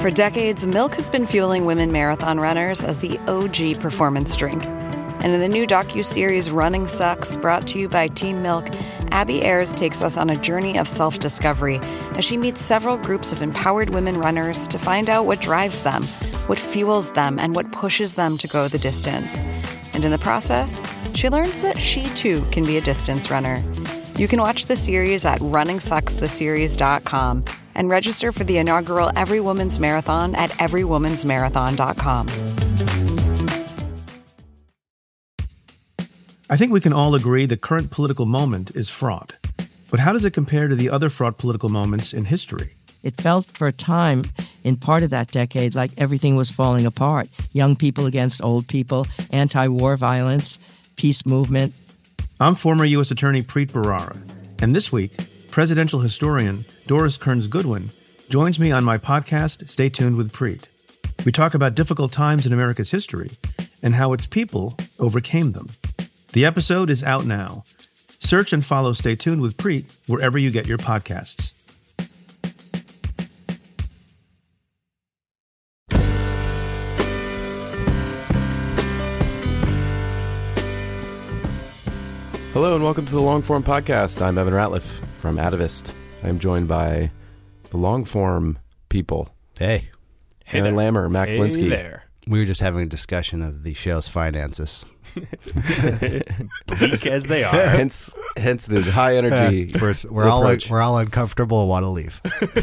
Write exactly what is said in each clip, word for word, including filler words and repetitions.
For decades, milk has been fueling women marathon runners as the O G performance drink. And in the new docuseries Running Sucks, brought to you by Team Milk, Abby Ayers takes us on a journey of self-discovery as she meets several groups of empowered women runners to find out what drives them, what fuels them, and what pushes them to go the distance. And in the process, she learns that she too can be a distance runner. You can watch the series at running sucks the series dot com and register for the inaugural Every Woman's Marathon at every woman's marathon dot com. I think we can all agree the current political moment is fraught. But how does it compare to the other fraught political moments in history? It felt for a time, in part of that decade, like everything was falling apart. Young people against old people, anti-war violence, peace movement. I'm former U S Attorney Preet Bharara, and this week, presidential historian Doris Kearns Goodwin joins me on my podcast, Stay Tuned with Preet. We talk about difficult times in America's history and how its people overcame them. The episode is out now. Search and follow Stay Tuned with Preet wherever you get your podcasts. Hello and welcome to the Longform Podcast. I'm Evan Ratliff from Atavist. I am joined by the Longform people. Hey. Hey Aaron there. Lammer, Max hey Linsky. There. We were just having a discussion of the show's finances. Bleak as they are. hence, hence the high energy. Uh, we're we're all like, we're all uncomfortable and want to leave.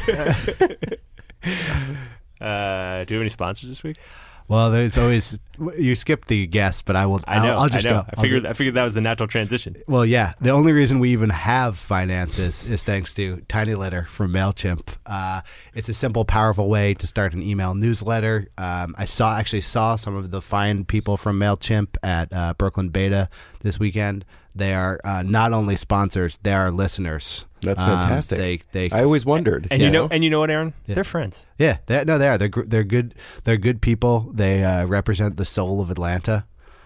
uh, do you have any sponsors this week? Well, there's always you skipped the guest, but I will. I know. I'll, I'll just I know. go. I figured. I'll I figured that was the natural transition. Well, yeah. The only reason we even have finances is thanks to Tiny Letter from MailChimp. Uh, it's a simple, powerful way to start an email newsletter. Um, I saw actually saw some of the fine people from MailChimp at uh, Brooklyn Beta this weekend. They are uh, not only sponsors; they are listeners. That's fantastic. Um, they, they, I always wondered. And yeah. you know, and you know what, Aaron? Yeah. They're friends. Yeah, they, no, they are. They're gr- they're good. They're good people. They uh, represent the soul of Atlanta.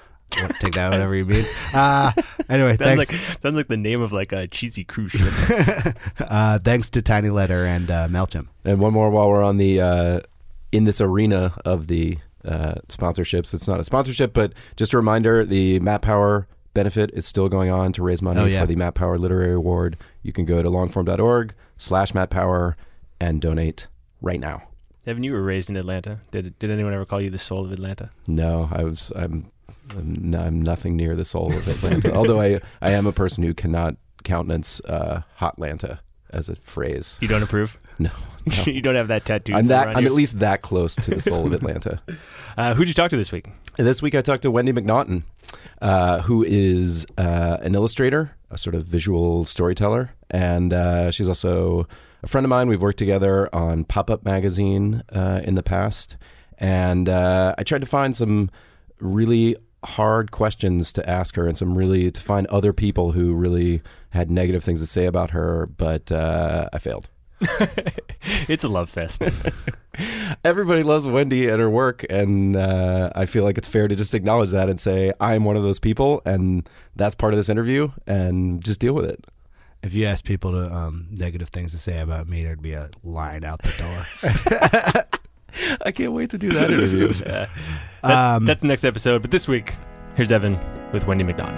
Take that whatever you mean. Uh, anyway, sounds thanks. like sounds like the name of like a cheesy cruise ship. uh, thanks to Tiny Letter and uh, MailChimp. And one more while we're on the uh, in this arena of the uh, sponsorships. It's not a sponsorship, but just a reminder: the Matt Power benefit is still going on to raise money oh, yeah. for the Matt Power Literary Award. You can go to longform.org slash Matt Power and donate right now. Evan, you were raised in Atlanta. Did did anyone ever call you the soul of Atlanta? No, I was. I'm. I'm, I'm nothing near the soul of Atlanta. Although I, I am a person who cannot countenance uh, Hotlanta as a phrase. You don't approve? No. no. You don't have that tattoo. I'm that. I'm you? at least that close to the soul of Atlanta. Uh, who'd you talk to this week? This week I talked to Wendy McNaughton, uh, who is uh, an illustrator, a sort of visual storyteller, and uh, she's also a friend of mine. We've worked together on Pop-Up Magazine uh, in the past, and uh, I tried to find some really hard questions to ask her and some really to find other people who really had negative things to say about her, but uh, I failed. It's a love fest. Everybody loves Wendy and her work, and uh, I feel like it's fair to just acknowledge that and say I'm one of those people, and that's part of this interview, and just deal with it. If you ask people to um, negative things to say about me, there'd be a line out the door. I can't wait to do that interview. Yeah. That, Um, that's the next episode. But this week, here's Evan with Wendy McNaughton.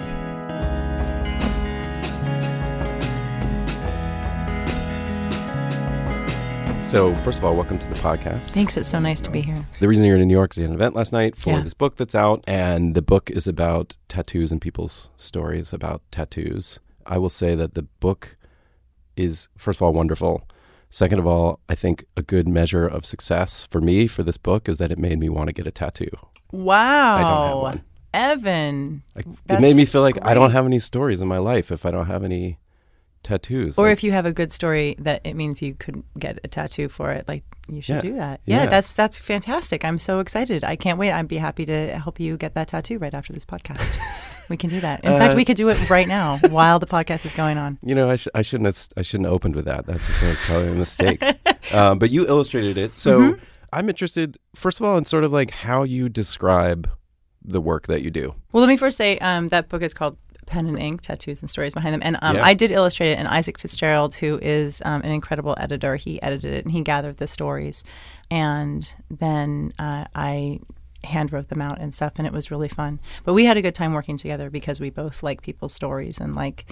So, first of all, welcome to the podcast. Thanks. It's so nice to be here. The reason you're in New York is you had an event last night for Yeah. this book that's out, and the book is about tattoos and people's stories about tattoos. I will say that the book is, first of all, wonderful. Second of all, I think a good measure of success for me for this book is that it made me want to get a tattoo. Wow. I don't have one. Evan. Like, it That's made me feel like I don't great. have any stories in my life if I don't have any tattoos. Or Like, if you have a good story that it means you could get a tattoo for it, like you should Yeah. do that. Yeah, Yeah. that's that's fantastic. I'm so excited. I can't wait. I'd be happy to help you get that tattoo right after this podcast. We can do that. In Uh, fact, we could do it right now while the podcast is going on. You know, I, sh- I shouldn't have, I shouldn't have opened with that. That's that's probably a mistake. um, but you illustrated it, so Mhm. I'm interested. First of all, in sort of like how you describe the work that you do. Well, let me first say um, that book is called pen and ink, tattoos and stories behind them. And um, Yeah. I did illustrate it, and Isaac Fitzgerald, who is um, an incredible editor, he edited it and he gathered the stories. And then uh, I hand wrote them out and stuff, and it was really fun. But we had a good time working together because we both like people's stories and like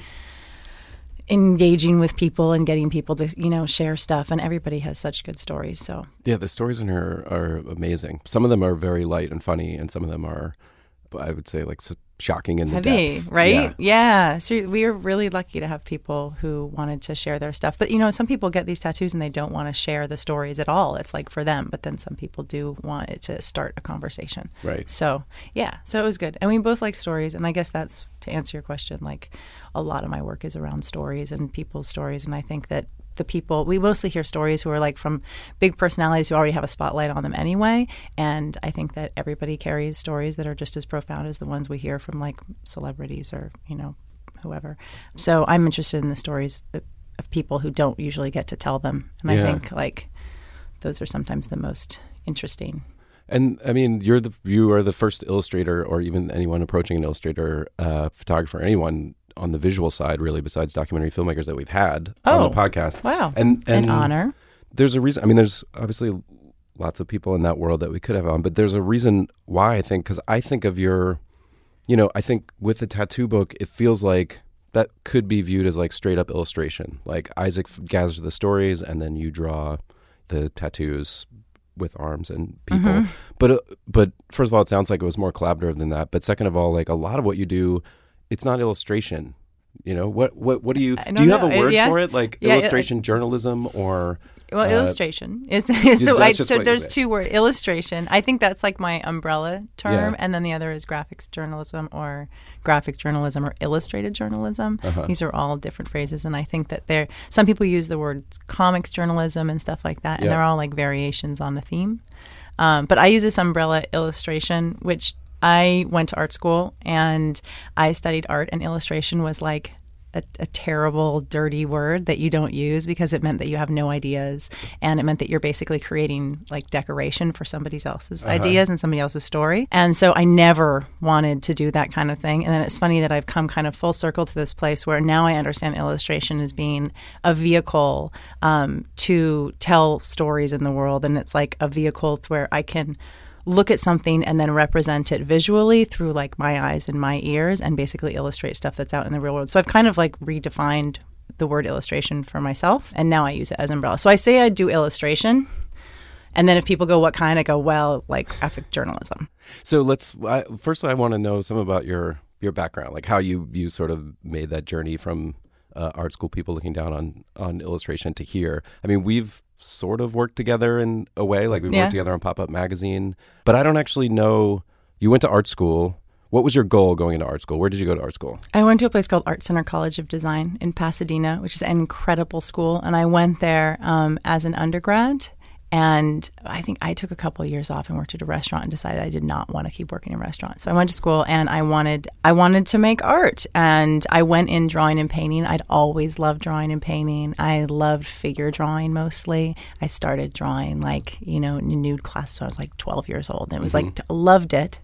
engaging with people and getting people to, you know, share stuff. And everybody has such good stories. So Yeah, the stories in here are amazing. Some of them are very light and funny, and some of them are, I would say, like so shocking in the heavy, depth. right? Yeah. Yeah. So we are really lucky to have people who wanted to share their stuff. But, you know, some people get these tattoos and they don't want to share the stories at all. It's like for them. But then some people do want it to start a conversation. Right. So, yeah. So it was good. And we both like stories. And I guess that's, to answer your question, like a lot of my work is around stories and people's stories. And I think that the people, we mostly hear stories who are like from big personalities who already have a spotlight on them anyway. And I think that everybody carries stories that are just as profound as the ones we hear from like celebrities or, you know, whoever. So I'm interested in the stories that, of people who don't usually get to tell them. And Yeah. I think like those are sometimes the most interesting. And I mean, you're the you are the first illustrator, or even anyone approaching an illustrator, uh, photographer, anyone on the visual side, really, besides documentary filmmakers that we've had Oh, on the podcast. Wow. And, and An honor. There's a reason. I mean, there's obviously lots of people in that world that we could have on, but there's a reason why I think, because I think of your, you know, I think with the tattoo book, it feels like that could be viewed as like straight up illustration. Like Isaac gathers the stories and then you draw the tattoos with arms and people. Mm-hmm. But, uh, but first of all, it sounds like it was more collaborative than that. But second of all, like a lot of what you do, it's not illustration. You know, what, what, what do you, I don't do you have know. a word Yeah. for it? Like Yeah, illustration journalism or... Well, Uh, illustration is, is the that's I, just so what you there's say. two words. Illustration. I think that's like my umbrella term, Yeah. and then the other is graphics journalism or graphic journalism or illustrated journalism. Uh-huh. These are all different phrases, and I think that they're some people use the word comics journalism and stuff like that, and Yeah. they're all like variations on the theme. Um, but I use this umbrella illustration, which I went to art school and I studied art, and illustration was like A, a terrible, dirty word that you don't use because it meant that you have no ideas, and it meant that you're basically creating like decoration for somebody else's Uh-huh. ideas and somebody else's story. And so I never wanted to do that kind of thing. And then it's funny that I've come kind of full circle to this place where now I understand illustration as being a vehicle um, to tell stories in the world, and it's like a vehicle where I can look at something and then represent it visually through like my eyes and my ears and basically illustrate stuff that's out in the real world. So I've kind of like redefined the word illustration for myself, and now I use it as umbrella. So I say I do illustration, and then if people go, what kind? I go, well, like graphic journalism. So let's, I, first I want to know some about your, your background, like how you, you sort of made that journey from uh, art school people looking down on, on illustration to here. I mean, we've sort of worked together in a way, like we've Yeah. worked together on Pop-Up Magazine, but I don't actually know, you went to art school. What was your goal going into art school? Where did you go to art school? I went to a place called Art Center College of Design in Pasadena, which is an incredible school. And I went there um, as an undergrad. And I think I took a couple of years off and worked at a restaurant and decided I did not want to keep working in restaurants. So I went to school and I wanted I wanted to make art. And I went in drawing and painting. I'd always loved drawing and painting. I loved figure drawing mostly. I started drawing like, you know, in nude class when I was like twelve years old. And it was like, loved it.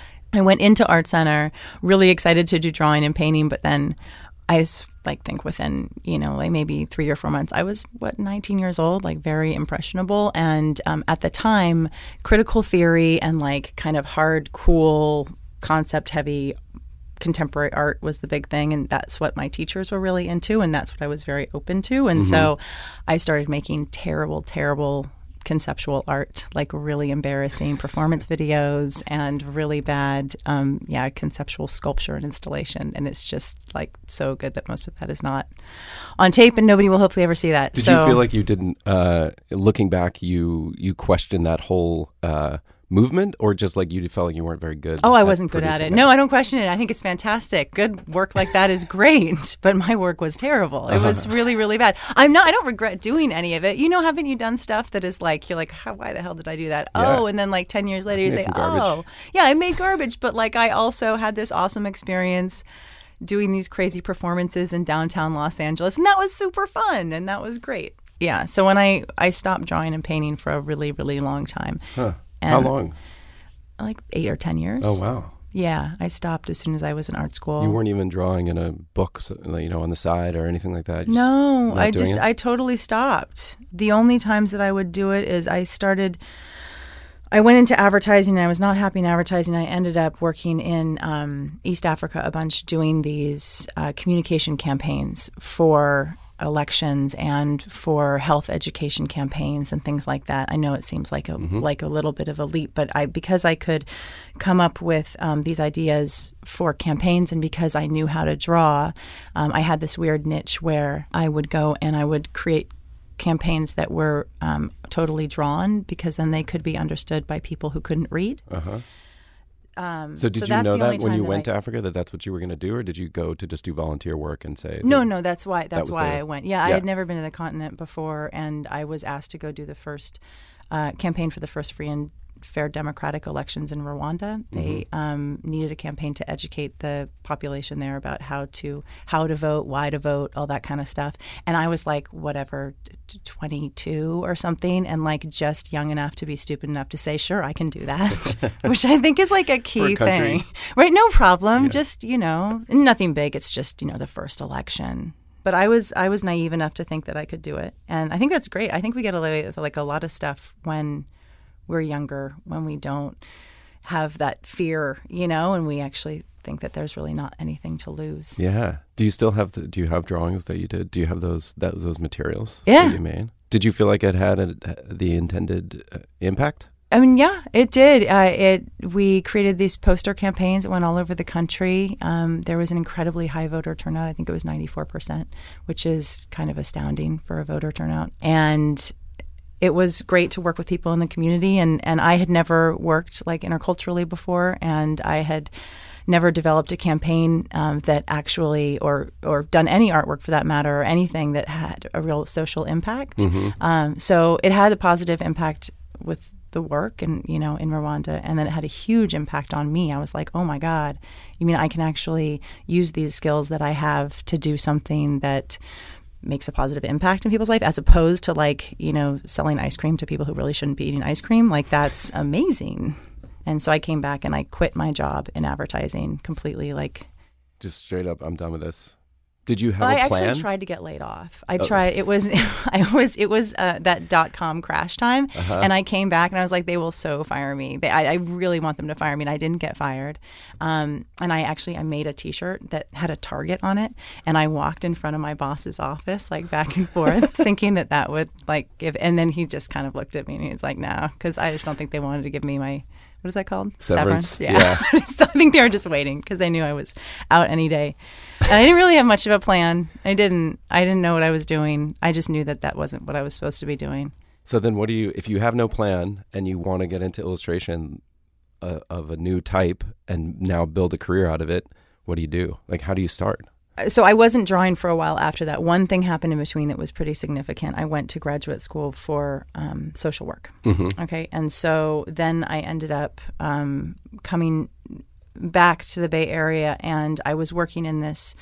I went into Art Center really excited to do drawing and painting, but then I like think within, you know, like maybe three or four months, I was, what, nineteen years old, like very impressionable. And um, at the time, critical theory and like kind of hard, cool, concept heavy contemporary art was the big thing. And that's what my teachers were really into. And that's what I was very open to. And Mm-hmm. so I started making terrible, terrible conceptual art, like really embarrassing performance videos and really bad, um, yeah, conceptual sculpture and installation. And it's just like so good that most of that is not on tape, and nobody will hopefully ever see that. Did so, you feel like you didn't, uh, looking back, you you questioned that whole uh, movement, or just like you felt like you weren't very good? Oh, I at wasn't good at producing it. No, I don't question it. I think it's fantastic. Good work like that is great, but my work was terrible. It was really, really bad. I'm not. I don't regret doing any of it. You know, haven't you done stuff that is like you're like, How, why the hell did I do that? Yeah. Oh, and then like ten years later, you Made say, some garbage. oh, yeah, I made garbage, but like I also had this awesome experience doing these crazy performances in downtown Los Angeles, and that was super fun, and that was great. Yeah. So when I I stopped drawing and painting for a really, really long time. Huh. And How long? Like eight or ten years. Oh, wow. Yeah, I stopped as soon as I was in art school. You weren't even drawing in a book, so, you know, on the side or anything like that? Just no, not I doing just, it? I totally stopped. The only times that I would do it is I started, I went into advertising and I was not happy in advertising. I ended up working in um, East Africa a bunch doing these uh, communication campaigns for elections and for health education campaigns and things like that. I know it seems like a Mm-hmm. like a little bit of a leap, but I because I could come up with um, these ideas for campaigns and because I knew how to draw, um, I had this weird niche where I would go and I would create campaigns that were um, totally drawn because then they could be understood by people who couldn't read. Uh-huh. Um, So did so you that's know the only that when time you that went I- to Africa that that's what you were going to do, or did you go to just do volunteer work and say No, that- no, that's why that's was why the- I went. Yeah, I Yeah. had never been to the continent before, and I was asked to go do the first uh, campaign for the first free and fair democratic elections in Rwanda. They Mm-hmm. um, needed a campaign to educate the population there about how to how to vote, why to vote, all that kind of stuff. And I was like, whatever, t- twenty-two or something, and like just young enough to be stupid enough to say, sure, I can do that, which I think is like a key country. thing. Right? No problem. Yeah. Just, you know, nothing big. It's just, you know, the first election. But I was I was naive enough to think that I could do it. And I think that's great. I think we get away with like a lot of stuff when we're younger, when we don't have that fear, you know, and we actually think that there's really not anything to lose. Yeah. Do you still have the, do you have drawings that you did? Do you have those that, those materials Yeah. that you made? Did you feel like it had a, the intended uh, impact? I mean, yeah, it did. Uh, it we created these poster campaigns that went all over the country. Um, there was an incredibly high voter turnout. I think it was ninety-four percent, which is kind of astounding for a voter turnout. And it was great to work with people in the community. And, and I had never worked like interculturally before, and I had never developed a campaign um, that actually, or or done any artwork for that matter, or anything that had a real social impact. Mm-hmm. Um, so it had a positive impact with the work and, you know, in Rwanda. And then it had a huge impact on me. I was like, oh my God, you mean I can actually use these skills that I have to do something that makes a positive impact in people's life, as opposed to like, you know, selling ice cream to people who really shouldn't be eating ice cream. Like, that's amazing. And so I came back and I quit my job in advertising completely. Like, Just straight up, I'm done with this. Did you have well, a I plan? actually tried to get laid off. I Oh. tried. It was, I was, it was uh, that dot com crash time, Uh-huh. and I came back and I was like, they will so fire me. They, I, I really want them to fire me. And I didn't get fired. Um, and I actually, I made a T-shirt that had a target on it, and I walked in front of my boss's office, like back and forth, thinking that that would like give. And then he just kind of looked at me and he was like, no, because I just don't think they wanted to give me my. What is that called? Severance. Yeah. So I think they were just waiting because they knew I was out any day. And I didn't really have much of a plan. I didn't. I didn't know what I was doing. I just knew that that wasn't what I was supposed to be doing. So then what do you, if you have no plan and you want to get into illustration uh, of a new type and now build a career out of it, what do you do? Like, how do you start? So I wasn't drawing for a while after that. One thing happened in between that was pretty significant. I went to graduate school for um, social work. Mm-hmm. Okay. And so then I ended up um, coming back to the Bay Area, and I was working in this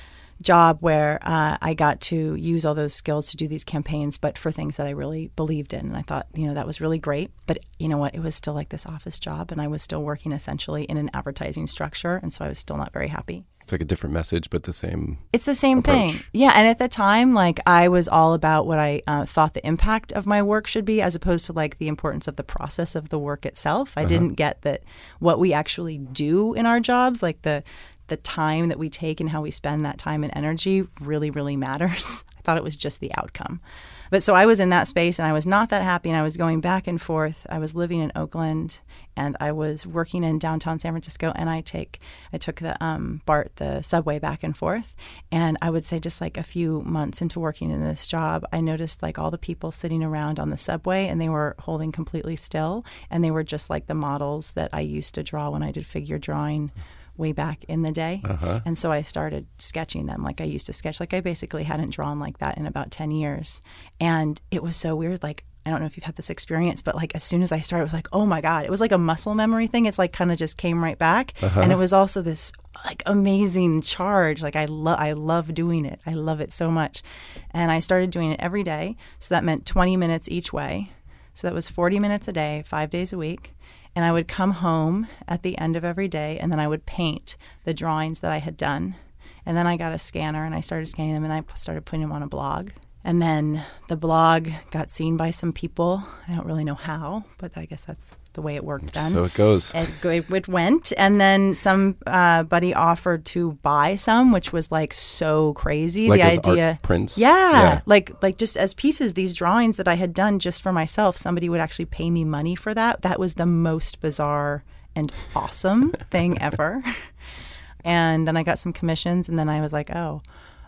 job where uh, I got to use all those skills to do these campaigns, but for things that I really believed in. And I thought, you know, that was really great. But you know what? It was still like this office job, and I was still working essentially in an advertising structure. And so I was still not very happy. It's like a different message, but the same. It's the same approach. thing. Yeah. And at the time, like, I was all about what I uh, thought the impact of my work should be, as opposed to like the importance of the process of the work itself. I Uh-huh. didn't get that what we actually do in our jobs, like the the time that we take and how we spend that time and energy really, really matters. I thought it was just the outcome. But so I was in that space and I was not that happy, and I was going back and forth. I was living in Oakland and I was working in downtown San Francisco, and I take I took the um, BART, the subway, back and forth. And I would say just like a few months into working in this job, I noticed like all the people sitting around on the subway, and they were holding completely still, and they were just like the models that I used to draw when I did figure drawing way back in the day. Uh-huh. And so I started sketching them like I used to sketch. Like I basically hadn't drawn like that in about ten years. And it was so weird. Like, I don't know if you've had this experience, but like as soon as I started, it was like, oh my God, it was like a muscle memory thing. It's like kind of just came right back. Uh-huh. And it was also this like amazing charge. Like I love, I love doing it. I love it so much. And I started doing it every day. So that meant twenty minutes each way. So that was forty minutes a day, five days a week. And I would come home at the end of every day, and then I would paint the drawings that I had done. And then I got a scanner, and I started scanning them, and I started putting them on a blog. And then the blog got seen by some people. I don't really know how, but I guess that's the way it worked then. So it goes. It, it went. And then somebody uh, offered to buy some, which was like so crazy. Like the as idea, art prints? Yeah, Yeah. Like, like just as pieces, these drawings that I had done just for myself, somebody would actually pay me money for that. That was the most bizarre and awesome thing ever. And then I got some commissions, and then I was like, oh.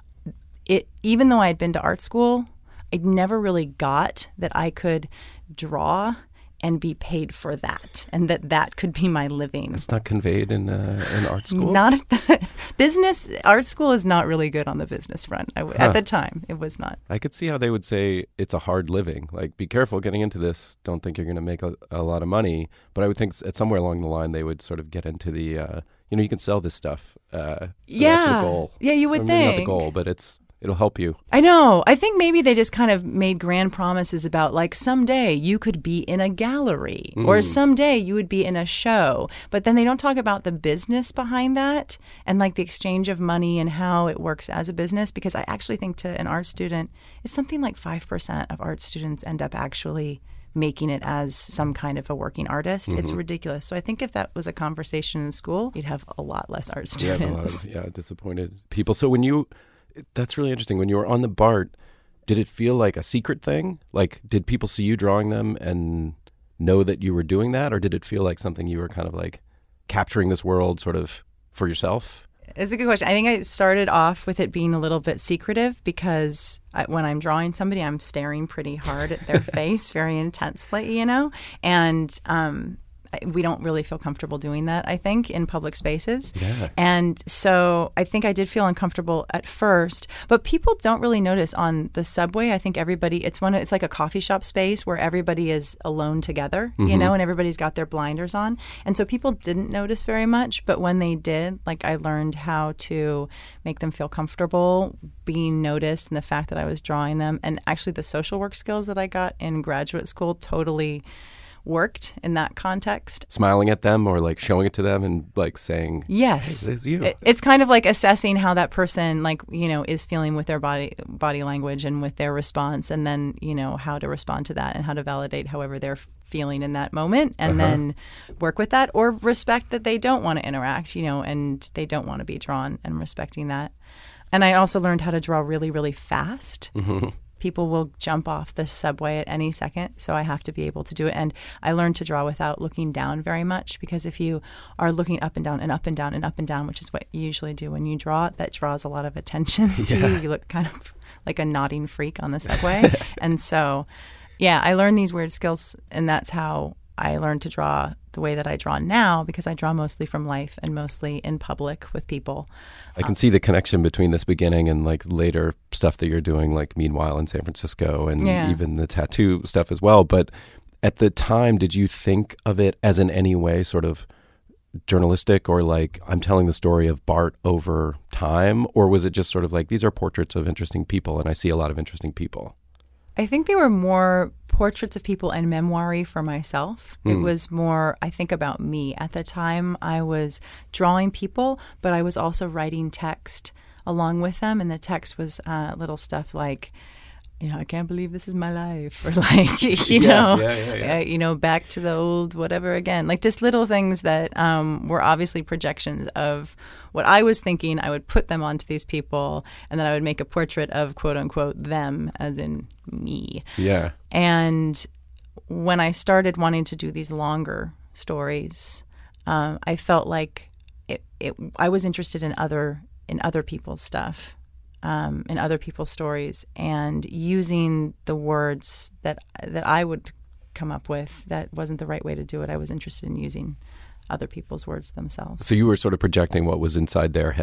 It, even though I had been to art school, I never really got that I could draw and be paid for that, and that that could be my living. It's not conveyed in uh, in art school? Not at the business. Art school is not really good on the business front. I w- Huh. At the time, it was not. I could see how they would say it's a hard living. Like, be careful getting into this. Don't think you're going to make a, a lot of money. But I would think at somewhere along the line they would sort of get into the, uh, you know, you can sell this stuff. Uh, Yeah. That's the goal. Yeah, you would Or maybe not the think. goal, but it's it'll help you. I know. I think maybe they just kind of made grand promises about like someday you could be in a gallery or Mm. someday you would be in a show. But then they don't talk about the business behind that and like the exchange of money and how it works as a business. Because I actually think to an art student, it's something like five percent of art students end up actually making it as some kind of a working artist. It's ridiculous. So I think if that was a conversation in school, you'd have a lot less art You have a lot students. of, yeah, disappointed people. So when you, that's really interesting. When you were on the BART, did it feel like a secret thing? Like, did people see you drawing them and know that you were doing that? Or did it feel like something you were kind of like capturing this world sort of for yourself? It's a good question. I think I started off with it being a little bit secretive because I, when I'm drawing somebody, I'm staring pretty hard at their face, very intensely, you know? And um, I- we don't really feel comfortable doing that, I think, in public spaces. Yeah. And so I think I did feel uncomfortable at first, but people don't really notice on the subway. I think everybody, it's one, it's like a coffee shop space where everybody is alone together, you know, and everybody's got their blinders on. And so people didn't notice very much, but when they did, like I learned how to make them feel comfortable being noticed and the fact that I was drawing them. And actually the social work skills that I got in graduate school totally worked in that context. Smiling at them or like showing it to them and like saying, Yes. hey, it's you. It- It's kind of like assessing how that person, like, you know, is feeling with their body body language and with their response, and then, you know, how to respond to that and how to validate however they're feeling in that moment, and Uh-huh. then work with that, or respect that they don't want to interact, you know, and they don't want to be drawn, and respecting that. And I also learned how to draw really, really fast. Mm-hmm. People will jump off the subway at any second, so I have to be able to do it. And I learned to draw without looking down very much, because if you are looking up and down and up and down and up and down, which is what you usually do when you draw, that draws a lot of attention to you. You look kind of like a nodding freak on the subway. And so, yeah, I learned these weird skills, and that's how I learned to draw the way that I draw now, because I draw mostly from life and mostly in public with people. I can see the connection between this beginning and like later stuff that you're doing, like Meanwhile in San Francisco, and Yeah. even the tattoo stuff as well. But at the time, did you think of it as in any way sort of journalistic, or like I'm telling the story of Bart over time? Or was it just sort of like, these are portraits of interesting people and I see a lot of interesting people? I think they were more portraits of people and memoiry for myself. It Mm. was more, I think, about me. At the time, I was drawing people, but I was also writing text along with them. And the text was uh, little stuff like, you know, I can't believe this is my life, or like, you Yeah, know, yeah, yeah, yeah. Uh, you know, back to the old whatever again. Like just little things that um, were obviously projections of what I was thinking. I would put them onto these people, and then I would make a portrait of quote unquote them, as in me. Yeah. And when I started wanting to do these longer stories, um, I felt like it, it, I was interested in other in other people's stuff, um, in other people's stories, and using the words that that I would come up with. That wasn't the right way to do it. I was interested in using other people's words themselves. So you were sort of projecting what was inside their head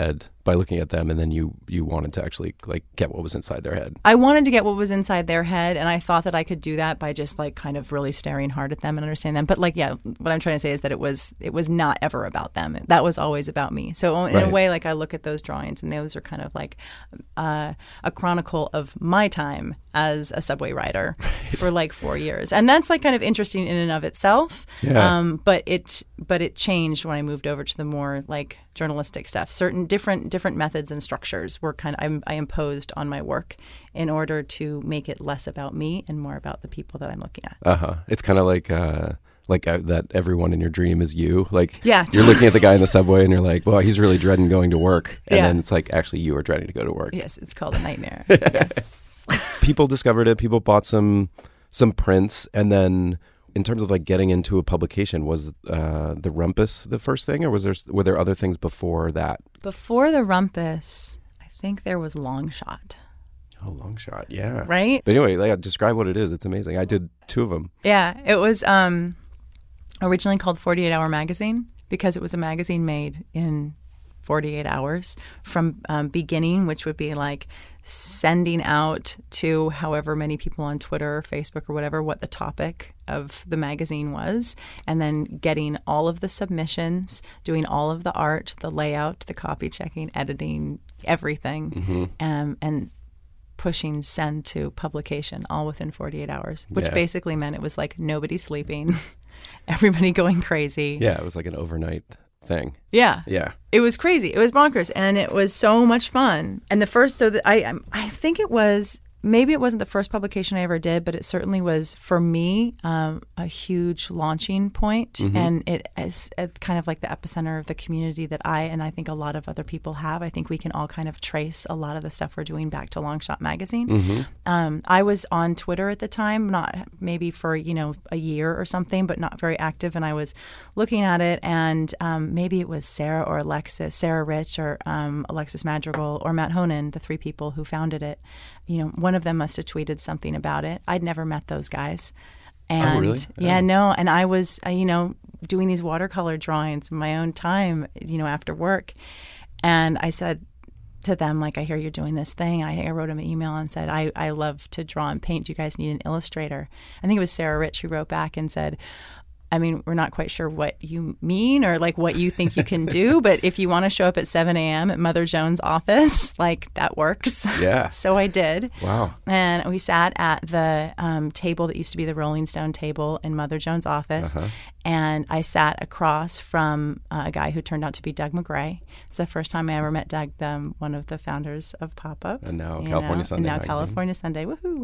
by looking at them, and then you you wanted to actually like get what was inside their head. I wanted to get what was inside their head, and I thought that I could do that by just like kind of really staring hard at them and understanding them. But like, yeah, what I'm trying to say is that it was it was not ever about them. That was always about me. So in Right. a way, like I look at those drawings, and those are kind of like uh, a chronicle of my time as a subway rider for like four years, and that's like kind of interesting in and of itself. Yeah. Um, but it but it changed when I moved over to the more like journalistic stuff. Certain different different methods and structures were kind of I, I imposed on my work in order to make it less about me and more about the people that I'm looking at. Uh huh. It's kind of like uh, like uh, that. Everyone in your dream is you. Like Yeah. you're looking at the guy in the subway, and you're like, well, he's really dreading going to work, and Yeah. then it's like actually you are dreading to go to work. Yes, it's called a nightmare. Yes. People discovered it. People bought some some prints, and then in terms of like getting into a publication, was uh, the Rumpus the first thing, or was there were there other things before that? Before the Rumpus, I think there was Long Shot. Oh, Long Shot, yeah. Right? But anyway, like, describe what it is. It's amazing. I did two of them. Yeah, it was um, originally called forty-eight hour Magazine because it was a magazine made in forty-eight hours from um, beginning, which would be like sending out to however many people on Twitter or Facebook or whatever what the topic of the magazine was, and then getting all of the submissions, doing all of the art, the layout, the copy checking, editing, everything, Mm-hmm. um, and pushing send to publication all within forty-eight hours, which Yeah. basically meant it was like nobody sleeping, everybody going crazy. Yeah, it was like an overnight thing. Yeah. Yeah. It was crazy. It was bonkers, and it was so much fun. And the first, so that I, I think it was maybe it wasn't the first publication I ever did, but it certainly was for me um, a huge launching point. Mm-hmm. And it is uh, kind of like the epicenter of the community that I and I think a lot of other people have. I think we can all kind of trace a lot of the stuff we're doing back to Long Shot Magazine. Mm-hmm. Um, I was on Twitter at the time, not maybe for, you know, a year or something, but not very active. And I was looking at it, and um, maybe it was Sarah or Alexis, Sarah Rich or um, Alexis Madrigal or Matt Honan, the three people who founded it. You know, one of them must have tweeted something about it. I'd never met those guys. And Oh, really? yeah, Oh. no. And I was, uh, you know, doing these watercolor drawings in my own time, you know, after work. And I said to them, like, I hear you're doing this thing. I, I wrote them an email and said, I, I love to draw and paint. Do you guys need an illustrator? I think it was Sarah Rich who wrote back and said, I mean, we're not quite sure what you mean or like what you think you can do, but if you want to show up at seven a.m. at Mother Jones' office, like that works. Yeah. So I did. Wow. And we sat at the um, table that used to be the Rolling Stone table in Mother Jones' office. Uh-huh. And I sat across from uh, a guy who turned out to be Doug McGray. It's the first time I ever met Doug, the, one of the founders of Pop-Up. And now you California know, Sunday And now magazine. California Sunday, woohoo.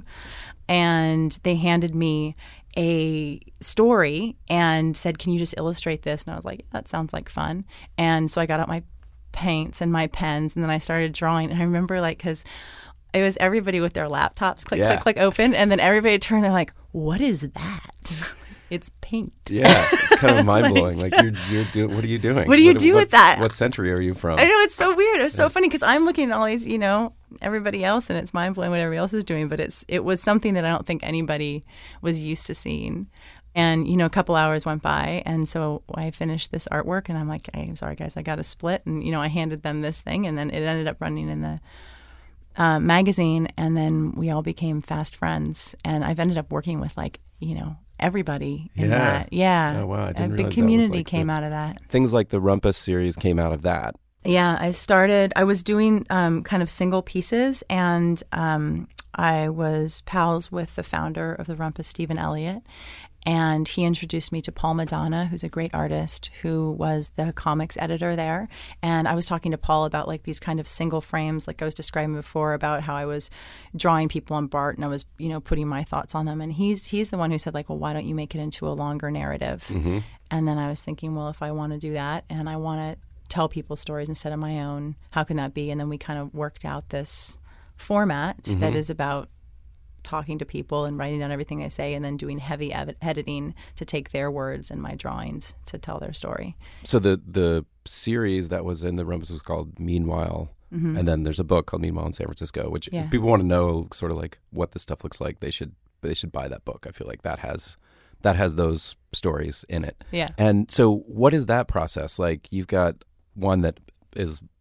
And they handed me a story and said, can you just illustrate this? And I was like, that sounds like fun. And so I got out my paints and my pens, and then I started drawing. And I remember, like, because it was everybody with their laptops, click, Yeah. click, click, open. And then everybody turned, they're like, what is that? It's paint. Yeah, it's kind of mind blowing. Like you're you're doing. What are you doing? What do you do with that? What century are you from? I know, it's so weird. It was so funny because I'm looking at all these, you know, everybody else, and it's mind blowing what everybody else is doing. But it's it was something that I don't think anybody was used to seeing. And, you know, a couple hours went by, and so I finished this artwork, and I'm like, hey, I'm sorry, guys, I got to split. And, you know, I handed them this thing, and then it ended up running in the uh, magazine, and then we all became fast friends. And I've ended up working with, like, you know, everybody in Yeah. that. Yeah. Oh, wow, I didn't A realize big that was, community like, came the- out of that. Things like the Rumpus series came out of that. Yeah, I started, I was doing um, kind of single pieces, and um, I was pals with the founder of the Rumpus, Stephen Elliott, and he introduced me to Paul Madonna, who's a great artist, who was the comics editor there. And I was talking to Paul about like these kind of single frames, like I was describing before, about how I was drawing people on Bart and I was, you know, putting my thoughts on them. And he's he's the one who said, like, well, why don't you make it into a longer narrative? Mm-hmm. And then I was thinking, well, if I want to do that and I want to tell people stories instead of my own, how can that be? And then we kind of worked out this format Mm-hmm. that is about talking to people and writing down everything they say and then doing heavy ed- editing to take their words and my drawings to tell their story. So the the series that was in the Rumpus was called Meanwhile, Mm-hmm. and then there's a book called Meanwhile in San Francisco, which Yeah. if people want to know sort of like what this stuff looks like, they should they should buy that book. I feel like that has that has those stories in it. Yeah. And so what is that process like? You've got one that is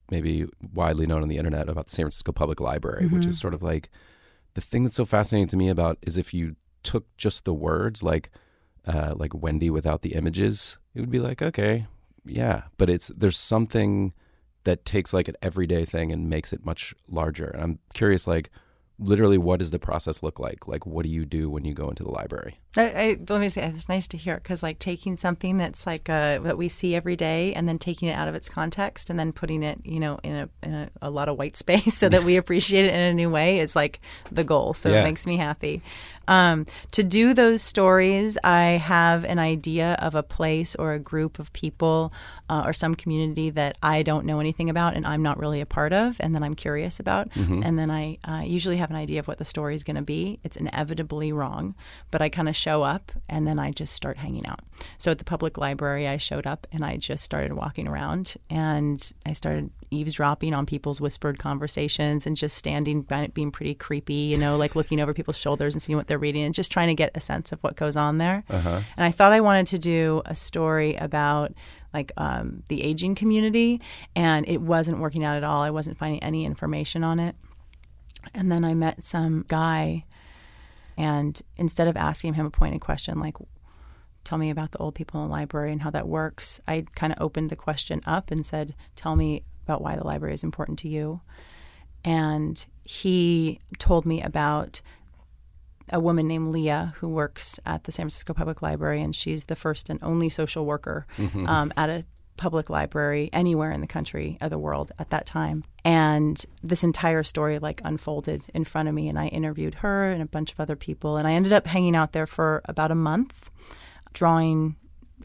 maybe widely known on the internet about the San Francisco Public Library, Mm-hmm. which is sort of like the thing that's so fascinating to me about is if you took just the words like uh, like Wendy without the images, it would be like, okay, yeah. But it's there's something that takes like an everyday thing and makes it much larger. And I'm curious, like, literally, what does the process look like? Like, what do you do when you go into the library? I, I, let me say, it's nice to hear, because like taking something that's like uh, that we see every day, and then taking it out of its context, and then putting it, you know, in a in a, a lot of white space so that we appreciate it in a new way is like the goal. So Yeah. it makes me happy. Um, to do those stories, I have an idea of a place or a group of people uh, or some community that I don't know anything about and I'm not really a part of, and that I'm curious about. Mm-hmm. And then I uh, usually have an idea of what the story is going to be. It's inevitably wrong, but I kind of show up and then I just start hanging out. So at the public library, I showed up and I just started walking around, and I started eavesdropping on people's whispered conversations and just standing by it, being pretty creepy, you know, like looking over people's shoulders and seeing what they're reading and just trying to get a sense of what goes on there. Uh-huh. And I thought I wanted to do a story about like um, the aging community, and it wasn't working out at all. I wasn't finding any information on it. And then I met some guy, and instead of asking him a pointed question like, tell me about the old people in the library and how that works, I kind of opened the question up and said, tell me about why the library is important to you. And he told me about a woman named Leah who works at the San Francisco Public Library, and she's the first and only social worker Mm-hmm. um, at a public library anywhere in the country or the world at that time. And this entire story like unfolded in front of me, and I interviewed her and a bunch of other people, and I ended up hanging out there for about a month, drawing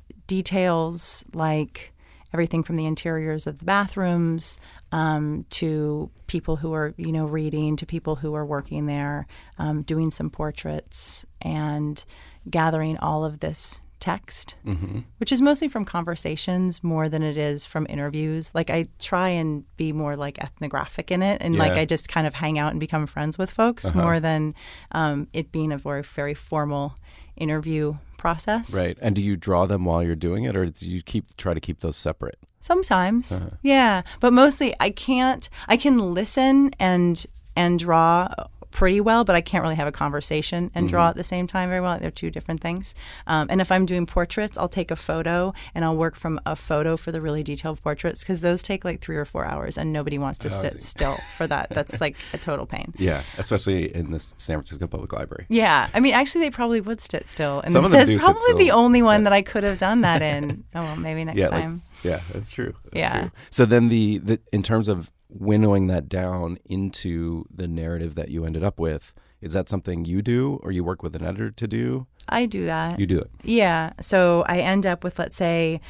details like everything from the interiors of the bathrooms um, to people who are, you know, reading, to people who are working there, um, doing some portraits, and gathering all of this text, Mm-hmm. which is mostly from conversations more than it is from interviews. Like I try and be more like ethnographic in it, and like Yeah. I just kind of hang out and become friends with folks Uh-huh. more than um, it being a very, very formal interview process. Right. And do you draw them while you're doing it, or do you keep try to keep those separate? Sometimes, Uh-huh. yeah, but mostly I can't. I can listen and and draw pretty well, but I can't really have a conversation and draw Mm-hmm. at the same time very well. They're two different things. Um, and if I'm doing portraits, I'll take a photo and I'll work from a photo for the really detailed portraits, because those take like three or four hours, and nobody wants to Oh, I sit see. still for that. That's like a total pain. Yeah, especially in this San Francisco Public Library. Yeah, I mean, actually, they probably would sit still, and Some this, of them that's do sit probably still. the only one Yeah. that I could have done that in. Oh well, maybe next Yeah, like- time. Yeah, that's true. That's Yeah. true. So then the, the in terms of winnowing that down into the narrative that you ended up with, is that something you do, or you work with an editor to do? I do that. You do it. Yeah. So I end up with, let's say,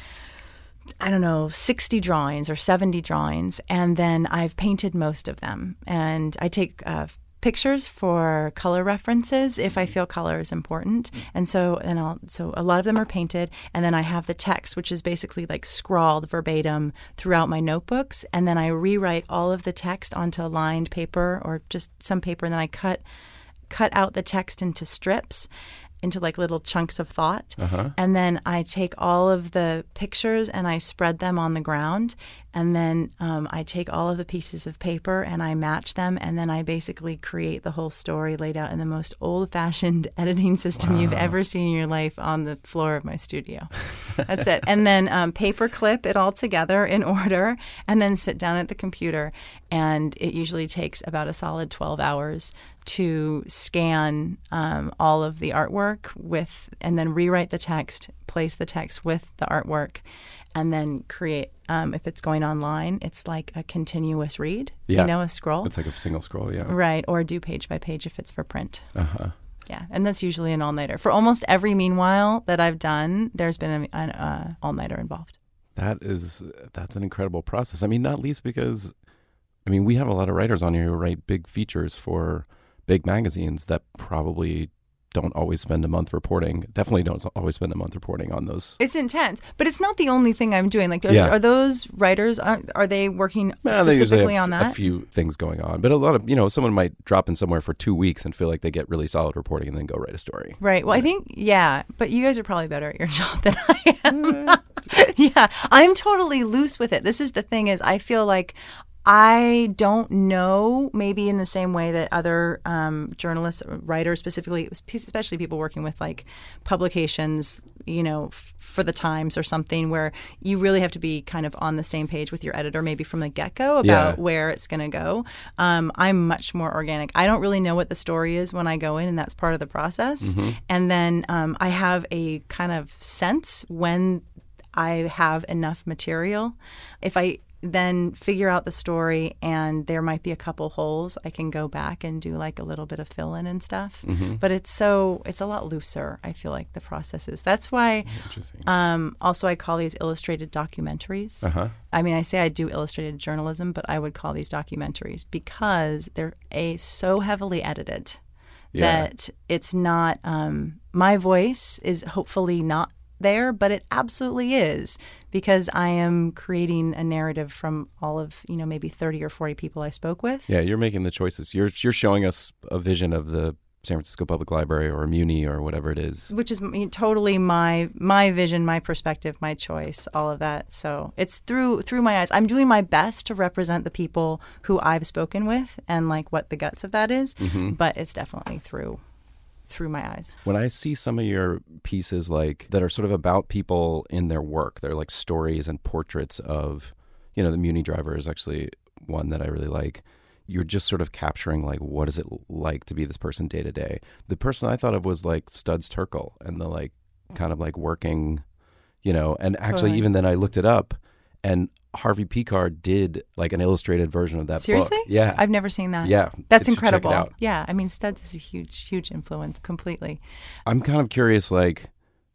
I don't know, sixty drawings or seventy drawings, and then I've painted most of them. And I take uh, pictures for color references if I feel color is important. And so and I'll so a lot of them are painted, and then I have the text, which is basically like scrawled verbatim throughout my notebooks, and then I rewrite all of the text onto lined paper or just some paper, and then I cut cut out the text into strips, into like little chunks of thought. Uh-huh. And then I take all of the pictures and I spread them on the ground. And then um, I take all of the pieces of paper and I match them. And then I basically create the whole story laid out in the most old-fashioned editing system you've ever seen in your life on the floor of my studio. That's it. And then um, paper clip it all together in order, and then sit down at the computer. And it usually takes about a solid twelve hours to scan um, all of the artwork with, and then rewrite the text, place the text with the artwork, and then create, um, if it's going online, it's like a continuous read, Yeah. you know, a scroll. It's like a single scroll, yeah. Right, or do page by page if it's for print. Uh-huh. Yeah, and that's usually an all-nighter. For almost every Meanwhile that I've done, there's been a- an uh, all-nighter involved. That is, that's an incredible process. I mean, not least because, I mean, we have a lot of writers on here who write big features for big magazines that probably don't always spend a month reporting. Definitely don't always spend a month reporting on those. It's intense, but it's not the only thing I'm doing. Like, are, Yeah. are those writers, are, are they working Well, they usually specifically have on that? a few things going on, but a lot of, you know, someone might drop in somewhere for two weeks and feel like they get really solid reporting and then go write a story. Right. Well, I think, yeah, but you guys are probably better at your job than I am. Yeah, I'm totally loose with it. This is the thing is I feel like I don't know, maybe in the same way that other um, journalists, writers specifically, especially people working with like publications, you know, f- for the Times or something, where you really have to be kind of on the same page with your editor, maybe from the get-go about Yeah. where it's going to go. Um, I'm much more organic. I don't really know what the story is when I go in, and that's part of the process. Mm-hmm. And then um, I have a kind of sense when I have enough material. If I then figure out the story and there might be a couple holes, I can go back and do like a little bit of fill in and stuff. Mm-hmm. But it's so it's a lot looser, I feel like, the process is. That's why Interesting. um, also I call these illustrated documentaries. Uh-huh. I mean, I say I do illustrated journalism, but I would call these documentaries because they're a so heavily edited Yeah. that it's not um, my voice is hopefully not there, but it absolutely is, because I am creating a narrative from all of, you know, maybe thirty or forty people I spoke with. Yeah, you're making the choices. You're you're showing us a vision of the San Francisco Public Library or Muni or whatever it is. Which is I mean, totally my my vision, my perspective, my choice, all of that. So it's through through my eyes. I'm doing my best to represent the people who I've spoken with and like what the guts of that is, Mm-hmm. but it's definitely through through my eyes. When I see some of your pieces like that are sort of about people in their work, they're like stories and portraits of, you know, the Muni driver is actually one that I really like. You're just sort of capturing like what is it like to be this person day to day. The person I thought of was like Studs Terkel and the like kind of like working, you know, and actually Totally. even then I looked it up and Harvey Picard did like an illustrated version of that Seriously? book. Yeah. I've never seen that. Yeah. That's You should check it incredible. out. Yeah. I mean, Studs is a huge, huge influence completely. I'm kind of curious, like,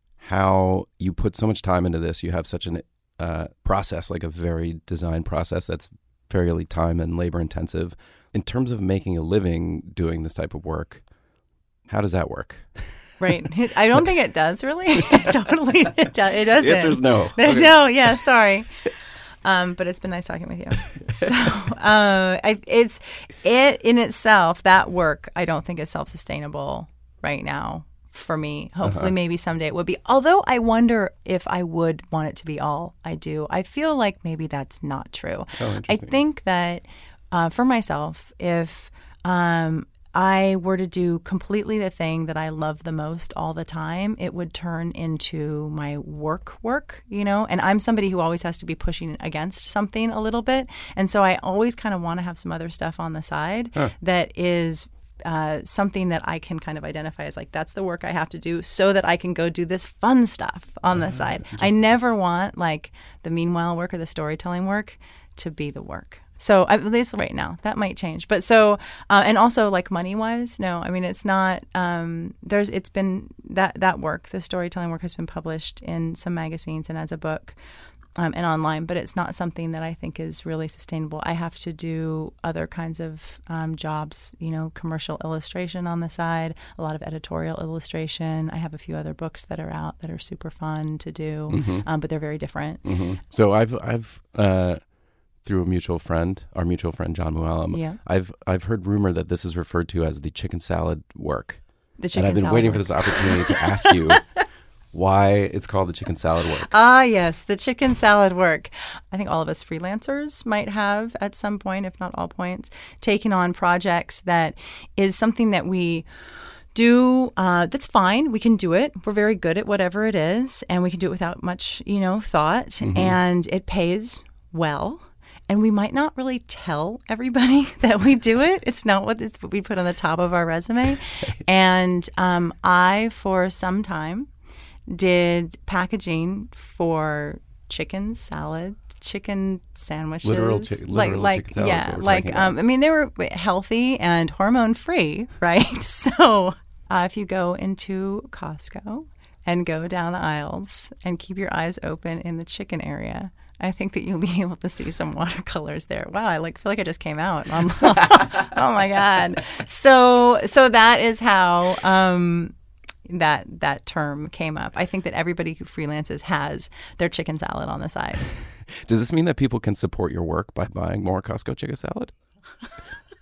how you put so much time into this. You have such an uh, process, like a very design process that's fairly time and labor intensive. In terms of making a living doing this type of work, how does that work? Right. I don't think it does really. totally. It, do, it doesn't. The answer is no. No, Okay. no, yeah, sorry. Um, but it's been nice talking with you. So uh, I, it's it in itself, that work, I don't think is self-sustainable right now for me. Hopefully, Uh-huh. maybe someday it would be. Although I wonder if I would want it to be all I do. I feel like maybe that's not true. Oh, I interesting. think that uh, for myself, if um, I were to do completely the thing that I love the most all the time, it would turn into my work work, you know? And I'm somebody who always has to be pushing against something a little bit. And so I always kind of want to have some other stuff on the side Huh. that is uh, something that I can kind of identify as like, that's the work I have to do so that I can go do this fun stuff on the side. I never want like the meanwhile work or the storytelling work to be the work. So at least right now, that might change. But so, uh, and also like money wise, no, I mean, it's not, um, there's, it's been that, that work, the storytelling work has been published in some magazines and as a book um, and online, but it's not something that I think is really sustainable. I have to do other kinds of um, jobs, you know, commercial illustration on the side, a lot of editorial illustration. I have a few other books that are out that are super fun to do, Mm-hmm. um, but they're very different. Mm-hmm. So I've, I've, uh, through a mutual friend, our mutual friend John Muallim, Yeah. I've I've heard rumor that this is referred to as the chicken salad work, The chicken and I've been salad waiting work. for this opportunity to ask you why it's called the chicken salad work. Ah, yes, the chicken salad work. I think all of us freelancers might have at some point, if not all points, taken on projects that is something that we do. Uh, that's fine. We can do it. We're very good at whatever it is, and we can do it without much, you know, thought, Mm-hmm. and it pays well. And we might not really tell everybody that we do it. It's not what, this, what we put on the top of our resume. And um, I, for some time, did packaging for chicken salad, chicken sandwiches, Literal chi- like literal like chicken salad is yeah, what we're like talking about. um, I mean they were healthy and hormone free, right? So uh, if you go into Costco and go down the aisles and keep your eyes open in the chicken area, I think that you'll be able to see some watercolors there. Wow, I like feel like I just came out. I'm, oh my god! So so that is how um, that that term came up. I think that everybody who freelances has their chicken salad on the side. Does this mean that people can support your work by buying more Costco chicken salad?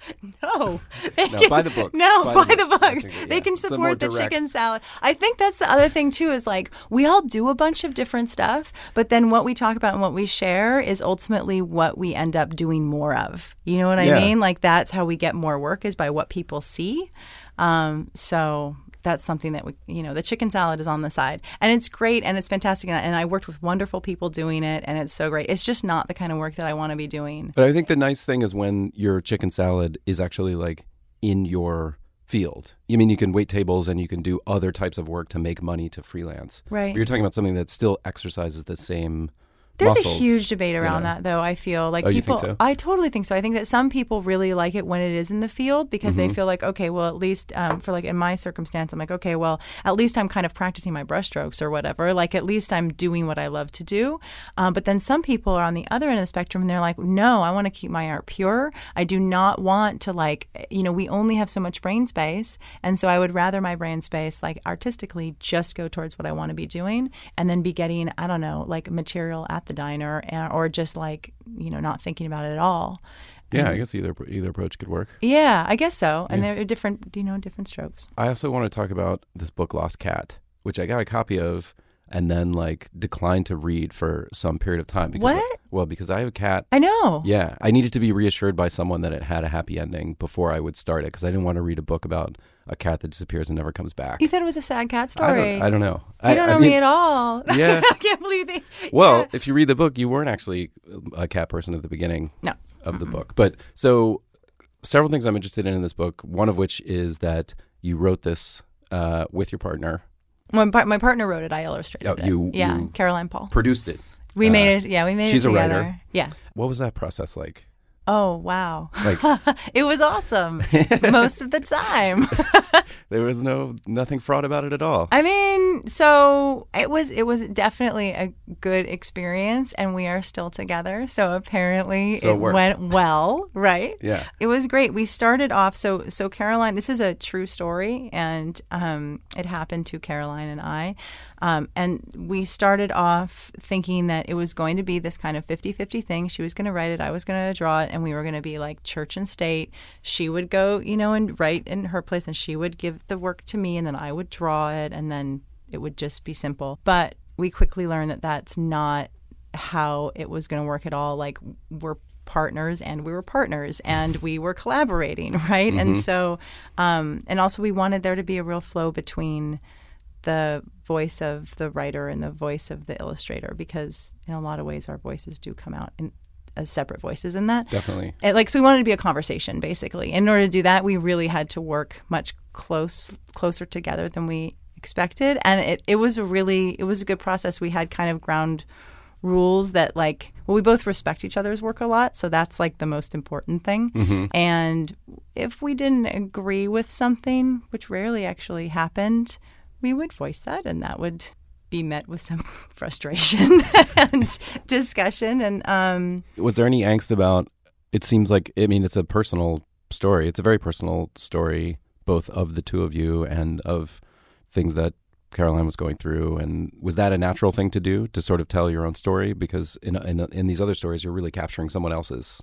No. No, buy the books. No, buy, Buy the the books. I books. think that- They yeah. can Some more support the direct- chicken salad. I think that's the other thing, too, is like we all do a bunch of different stuff, but then what we talk about and what we share is ultimately what we end up doing more of. You know what I Yeah. mean? Like that's how we get more work is by what people see. Um, so that's something that we, you know, the chicken salad is on the side and it's great and it's fantastic. And I worked with wonderful people doing it and it's so great. It's just not the kind of work that I want to be doing. But I think the nice thing is when your chicken salad is actually like in your field. You mean you can wait tables and you can do other types of work to make money to freelance. Right. But you're talking about something that still exercises the same There's muscles, a huge debate around you know? that, though. I feel like Oh, you people. think so? I totally think so. I think that some people really like it when it is in the field because Mm-hmm. they feel like, okay, well, at least um, for like in my circumstance, I'm like, okay, well, at least I'm kind of practicing my brushstrokes or whatever. Like, at least I'm doing what I love to do. Um, but then some people are on the other end of the spectrum and they're like, no, I want to keep my art pure. I do not want to like, you know, we only have so much brain space, and so I would rather my brain space, like artistically, just go towards what I want to be doing, and then be getting, I don't know, like material at the diner. And or just like, you know, not thinking about it at all. Yeah, And- I guess either either approach could work. Yeah, I guess so. And they're different, you know, different strokes. I also want to talk about this book, Lost Cat, which I got a copy of and then like declined to read for some period of time. Because What? I- well, because I have a cat. I know. Yeah, I needed to be reassured by someone that it had a happy ending before I would start it because I didn't want to read a book about a cat that disappears and never comes back. You thought it was a sad cat I story. don't, I don't know. You I, don't I know mean, me at all. Yeah. I can't believe they. Well, yeah. if you read the book, you weren't actually a cat person at the beginning No. of the book. But so several things I'm interested in in this book, one of which is that you wrote this uh, with your partner, My, par- my partner wrote it. I illustrated Oh, it. you- yeah, you- Caroline Paul. produced it. We uh, made it. Yeah, we made she's it a together. writer. Yeah. What was that process like? Oh wow. Like It was awesome most of the time. there was no nothing fraud about it at all. I mean, so it was it was definitely a good experience, and we are still together. So apparently So it it worked. went well, right? Yeah. It was great. We started off so so Caroline. This is a true story, and um, it happened to Caroline and I. Um, and we started off thinking that it was going to be this kind of fifty-fifty thing. She was going to write it, I was going to draw it, and we were going to be like church and state. She would go, you know, and write in her place, and she would give the work to me, and then I would draw it, and then it would just be simple. But we quickly learned that that's not how it was going to work at all. Like, we're partners and we were partners and we were collaborating, right? Mm-hmm. And so, um, and also we wanted there to be a real flow between the voice of the writer and the voice of the illustrator, because in a lot of ways our voices do come out in as separate voices in that. Definitely. It, like, so we wanted to be a conversation, basically. In order to do that, we really had to work much close closer together than we expected, and it, it was a really it was a good process. We had kind of ground rules that, like, well, we both respect each other's work a lot, so that's like the most important thing. Mm-hmm. And if we didn't agree with something, which rarely actually happened, we would voice that, and that would be met with some frustration and discussion. And um, Was there any angst about? It seems like I mean it's a personal story. It's a very personal story, both of the two of you and of things that Caroline was going through. And was that a natural thing to do, to sort of tell your own story? Because in in, in these other stories, you're really capturing someone else's.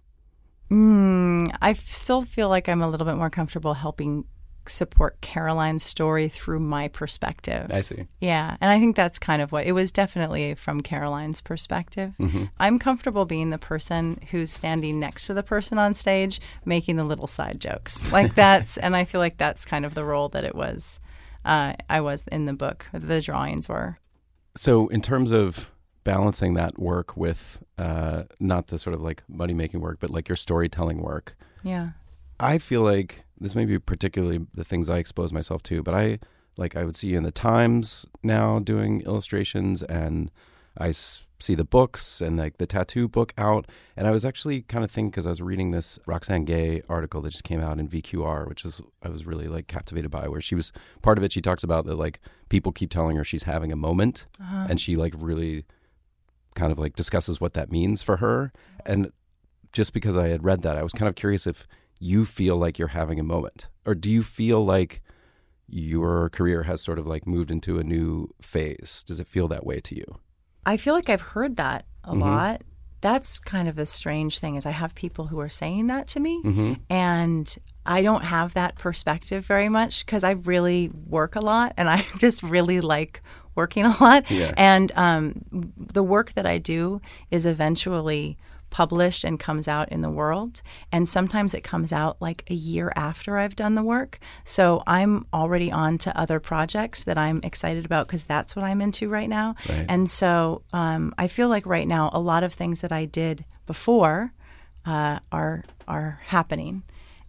mm, I f- still feel like I'm a little bit more comfortable helping support Caroline's story through my perspective. I see. Yeah, and I think that's kind of what it was. Definitely from Caroline's perspective. Mm-hmm. I'm comfortable being the person who's standing next to the person on stage making the little side jokes. Like, that's, and I feel like that's kind of the role that it was. Uh, I was in the book. The drawings were. So in terms of balancing that work with uh, not the sort of like money making work, but like your storytelling work, Yeah. I feel like this may be particularly the things I expose myself to, but I like I would see you in the Times now doing illustrations, and I s- see the books and like the tattoo book out. And I was actually kind of thinking, because I was reading this Roxane Gay article that just came out in V Q R, which is I was really like captivated by, where she was part of it. She talks about that like people keep telling her she's having a moment, Uh-huh. and she like really kind of like discusses what that means for her. And just because I had read that, I was kind of curious if you feel like you're having a moment, or do you feel like your career has sort of like moved into a new phase? Does it feel that way to you? I feel like I've heard that a Mhm. lot. that's kind of the strange thing is I have people who are saying that to me, Mm-hmm. and I don't have that perspective very much because I really work a lot and I just really like working a lot. Yeah. And um, the work that I do is eventually published and comes out in the world. And sometimes it comes out like a year after I've done the work. So I'm already on to other projects that I'm excited about because that's what I'm into right now. Right. And so um, I feel like right now a lot of things that I did before uh, are are happening.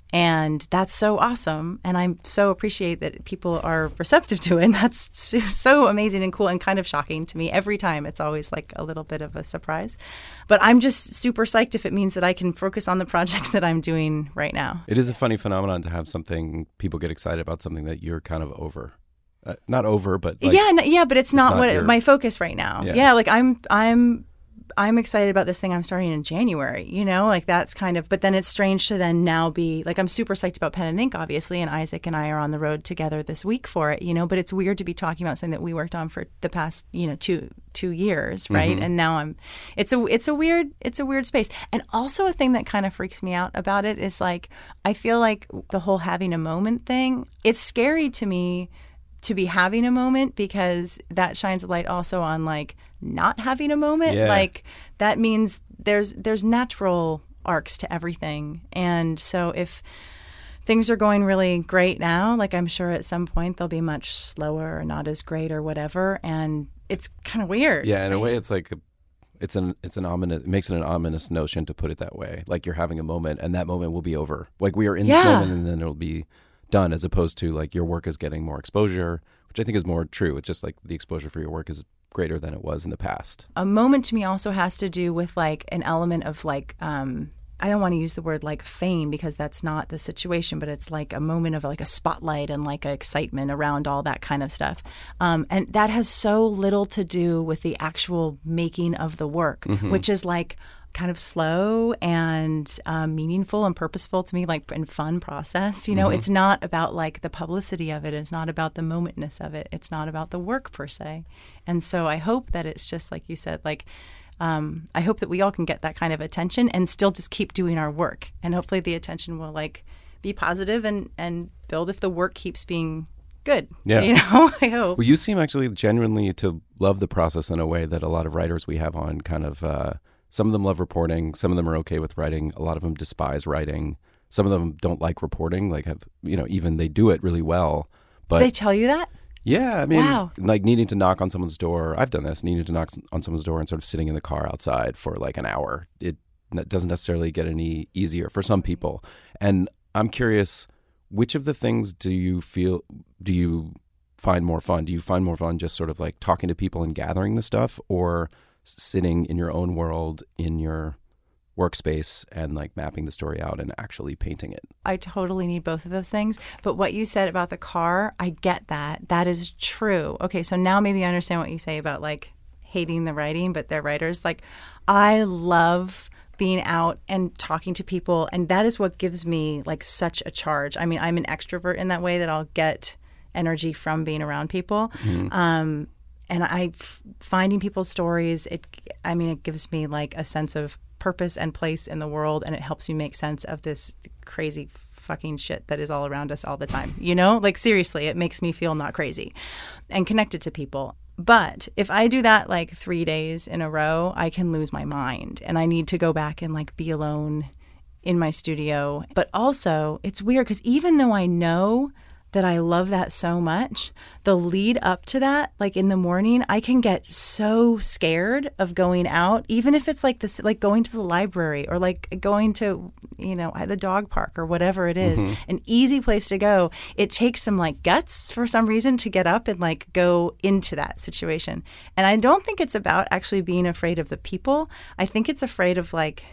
And that's so awesome. And I so appreciate that people are receptive to it. And that's so, so amazing and cool and kind of shocking to me. Every time it's always like a little bit of a surprise. But I'm just super psyched if it means that I can focus on the projects that I'm doing right now. It is a funny phenomenon to have something, people get excited about something that you're kind of over. Uh, not over, but like, yeah, no, yeah, but it's, it's not, not what your- my focus right now. Yeah. Yeah. like I'm, I'm, I'm excited about this thing I'm starting in January, you know, like that's kind of, but then it's strange to then now be like, I'm super psyched about Pen and Ink, obviously, and Isaac and I are on the road together this week for it, you know, but it's weird to be talking about something that we worked on for the past, you know, two, two years. Right. Mm-hmm. And now I'm, it's a, it's a weird, it's a weird space. And also a thing that kind of freaks me out about it is like, I feel like the whole having a moment thing, it's scary to me to be having a moment because that shines a light also on like not having a moment. Yeah. Like that means there's there's natural arcs to everything. And so if things are going really great now, like I'm sure at some point they'll be much slower or not as great or whatever. And it's kind of weird. Yeah, in a right? way, it's like a, it's an it's an ominous. It makes it an ominous notion to put it that way. Like you're having a moment, and that moment will be over. Like we are in this Yeah. moment, and then it'll be done. As opposed to like your work is getting more exposure, which I think is more true. It's just like the exposure for your work is greater than it was in the past. A moment to me also has to do with like an element of like um I don't want to use the word like fame because that's not the situation, but it's like a moment of like a spotlight and like a excitement around all that kind of stuff. Um, and that has so little to do with the actual making of the work, Mm-hmm. which is like kind of slow and um, meaningful and purposeful to me, like and fun process. You know, Mm-hmm. it's not about like the publicity of it. It's not about the momentness of it. It's not about the work per se. And so I hope that it's just like you said, like um, I hope that we all can get that kind of attention and still just keep doing our work. And hopefully the attention will like be positive and, and build if the work keeps being good. Yeah. You know, I hope. Well, you seem actually genuinely to love the process in a way that a lot of writers we have on kind of, uh, some of them love reporting. Some of them are okay with writing. A lot of them despise writing. Some of them don't like reporting, like have, you know, even they do it really well. But They tell you that? yeah, I mean, Wow. like needing to knock on someone's door. I've done this, needing to knock on someone's door and sort of sitting in the car outside for like an hour. It n- doesn't necessarily get any easier for some people. And I'm curious, which of the things do you feel, do you find more fun? Do you find more fun just sort of like talking to people and gathering the stuff, or sitting in your own world in your workspace and like mapping the story out and actually painting it? I totally need both of those things. But what you said about the car, I get that. That is true. Okay, so now maybe I understand what you say about like hating the writing, but they're writers. Like I love being out and talking to people, and that is what gives me like such a charge. I mean, I'm an extrovert in that way that I'll get energy from being around people. Mm-hmm. Um, and I f- finding people's stories, it I mean, it gives me like a sense of purpose and place in the world, and it helps me make sense of this crazy fucking shit that is all around us all the time. You know, like seriously, it makes me feel not crazy and connected to people. But if I do that like three days in a row, I can lose my mind, and I need to go back and like be alone in my studio. But also, it's weird because even though I know that I love that so much, the lead up to that, like in the morning, I can get so scared of going out, even if it's like this, like going to the library or like going to, you know, the dog park or whatever it is, Mm-hmm. an easy place to go. It takes some like guts for some reason to get up and like go into that situation. And I don't think it's about actually being afraid of the people. I think it's afraid of like,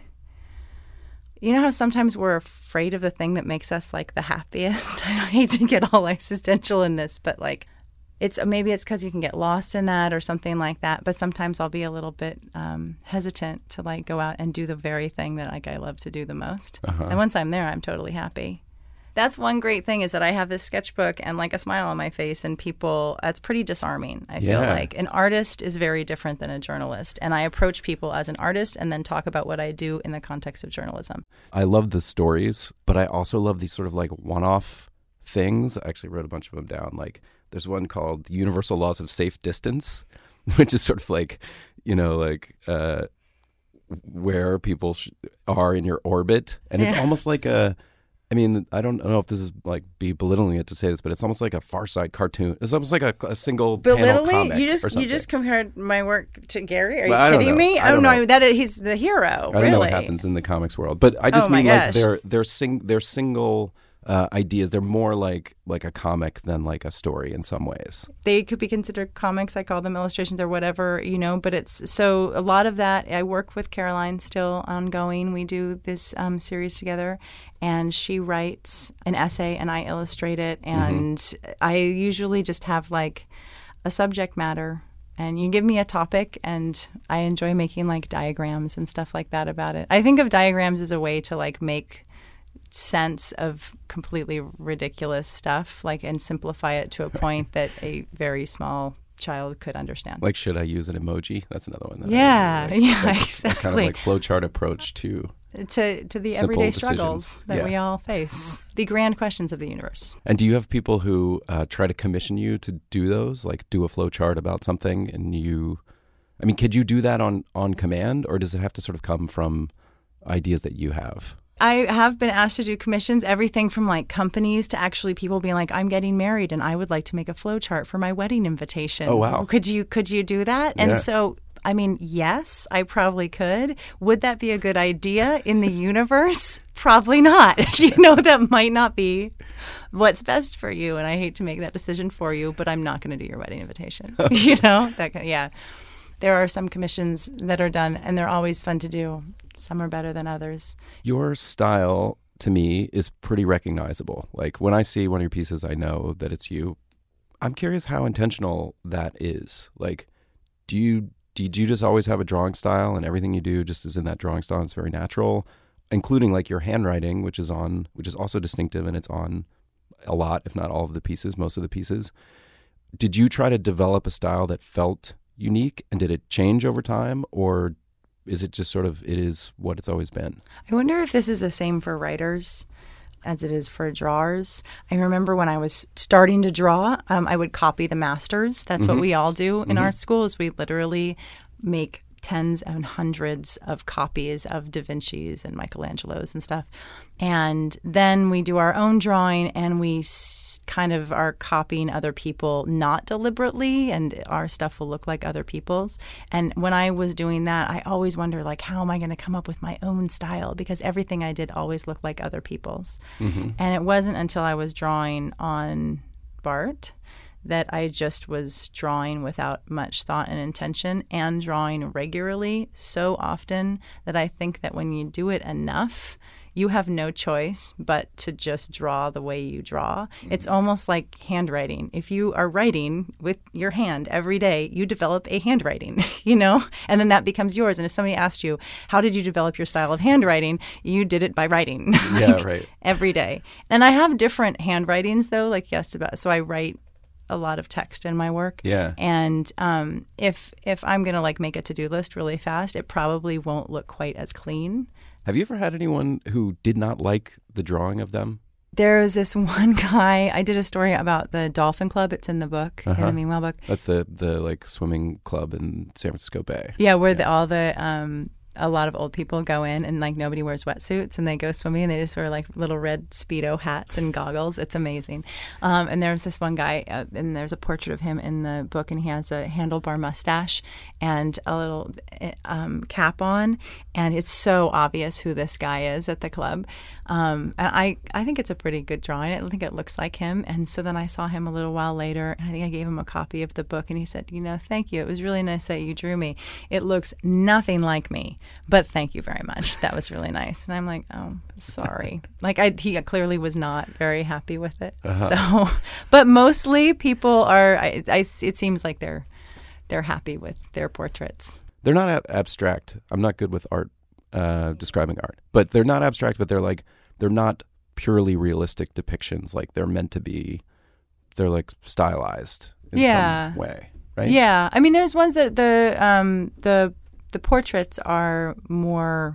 you know how sometimes we're afraid of the thing that makes us like the happiest? I hate to get all existential in this, but like it's maybe it's because you can get lost in that or something like that. But sometimes I'll be a little bit um, hesitant to like go out and do the very thing that like I love to do the most. Uh-huh. And once I'm there, I'm totally happy. That's one great thing is that I have this sketchbook and like a smile on my face, and people, that's pretty disarming, I feel Yeah. like. An artist is very different than a journalist. And I approach people as an artist and then talk about what I do in the context of journalism. I love the stories, but I also love these sort of like one-off things. I actually wrote a bunch of them down. Like there's one called Universal Laws of Safe Distance, which is sort of like, you know, like uh, where people sh- are in your orbit. And it's Yeah. almost like a, I mean, I don't know if this is like be belittling it to say this, but it's almost like a Far Side cartoon. It's almost like a, a single panel comic you or just something. you just compared my work to Gary. Are you Well, I don't kidding know. me? I Oh don't no, know. that is, he's the hero. I don't really. know what happens in the comics world, but I just Oh my mean like gosh. they're they're sing they're single uh, ideas. They're more like like a comic than like a story in some ways. They could be considered comics. I call them illustrations or whatever, you know, but it's so a lot of that. I work with Caroline still ongoing. We do this um, series together, and she writes an essay and I illustrate it. And mm-hmm. I usually just have like a subject matter, and you give me a topic, and I enjoy making like diagrams and stuff like that about it. I think of diagrams as a way to like make sense of completely ridiculous stuff, like, and simplify it to a point that a very small child could understand. Like, should I use an emoji? That's another one. That Yeah, I really like. yeah, That- exactly. That kind of like flowchart approach to to to the simple everyday decisions. struggles that Yeah. we all face, the grand questions of the universe. And do you have people who uh, try to commission you to do those, like do a flowchart about something, and you, I mean, could you do that on on command, or does it have to sort of come from ideas that you have? I have been asked to do commissions, everything from like companies to actually people being like, I'm getting married and I would like to make a flow chart for my wedding invitation. Oh, wow. Could you could you do that? Yeah. And so, I mean, yes, I probably could. Would that be a good idea in the universe? Probably not. You know, that might not be what's best for you. And I hate to make that decision for you, but I'm not going to do your wedding invitation. You know, that kind yeah. There are some commissions that are done, and they're always fun to do. Some are better than others. Your style, to me, is pretty recognizable. Like, when I see one of your pieces, I know that it's you. I'm curious how intentional that is. Like, do you did you just always have a drawing style, and everything you do just is in that drawing style? It's very natural, including like your handwriting, which is on, which is also distinctive, and it's on a lot, if not all of the pieces, most of the pieces. Did you try to develop a style that felt unique, and did it change over time, or is it just sort of, it is what it's always been? I wonder if this is the same for writers as it is for drawers. I remember when I was starting to draw, um, I would copy the masters. That's Mm-hmm. what we all do in Mm-hmm. art school, is we literally make tens and hundreds of copies of Da Vinci's and Michelangelo's and stuff. And then we do our own drawing, and we s- kind of are copying other people, not deliberately, and our stuff will look like other people's. And when I was doing that, I always wonder, like, how am I going to come up with my own style? Because everything I did always looked like other people's. Mm-hmm. And it wasn't until I was drawing on Bart that I just was drawing without much thought and intention, and drawing regularly so often that I think that when you do it enough, you have no choice but to just draw the way you draw. Mm-hmm. It's almost like handwriting. If you are writing with your hand every day, you develop a handwriting, you know, and then that becomes yours. And if somebody asked you, how did you develop your style of handwriting? You did it by writing. Yeah, like, right. Every day. And I have different handwritings, though, like yes, about, so I write a lot of text in my work. Yeah. And um, if if I'm going to like make a to-do list really fast, it probably won't look quite as clean. Have you ever had anyone who did not like the drawing of them? There was this one guy, I did a story about the Dolphin Club. It's in the book, Uh-huh. in the Meanwhile book. That's the, the like swimming club in San Francisco Bay. Yeah, where The, all the um, a lot of old people go in, and like nobody wears wetsuits, and they go swimming, and they just wear like little red Speedo hats and goggles. It's amazing. Um, and there's this one guy, uh, and there's a portrait of him in the book, and he has a handlebar mustache and a little um, cap on, and it's so obvious who this guy is at the club. Um, and I, I think it's a pretty good drawing. I think it looks like him. And so then I saw him a little while later, and I think I gave him a copy of the book, and he said, you know, thank you. It was really nice that you drew me. It looks nothing like me, but thank you very much. That was really nice. And I'm like, oh, sorry. Like I, he clearly was not very happy with it. Uh-huh. So, but mostly people are, I, I, it seems like they're, they're happy with their portraits. They're not ab- abstract. I'm not good with art, uh, describing art, but they're not abstract, but they're like, they're not purely realistic depictions, like they're meant to be, they're like stylized in Yeah. some way, right? Yeah, I mean, there's ones that the um, the the portraits are more.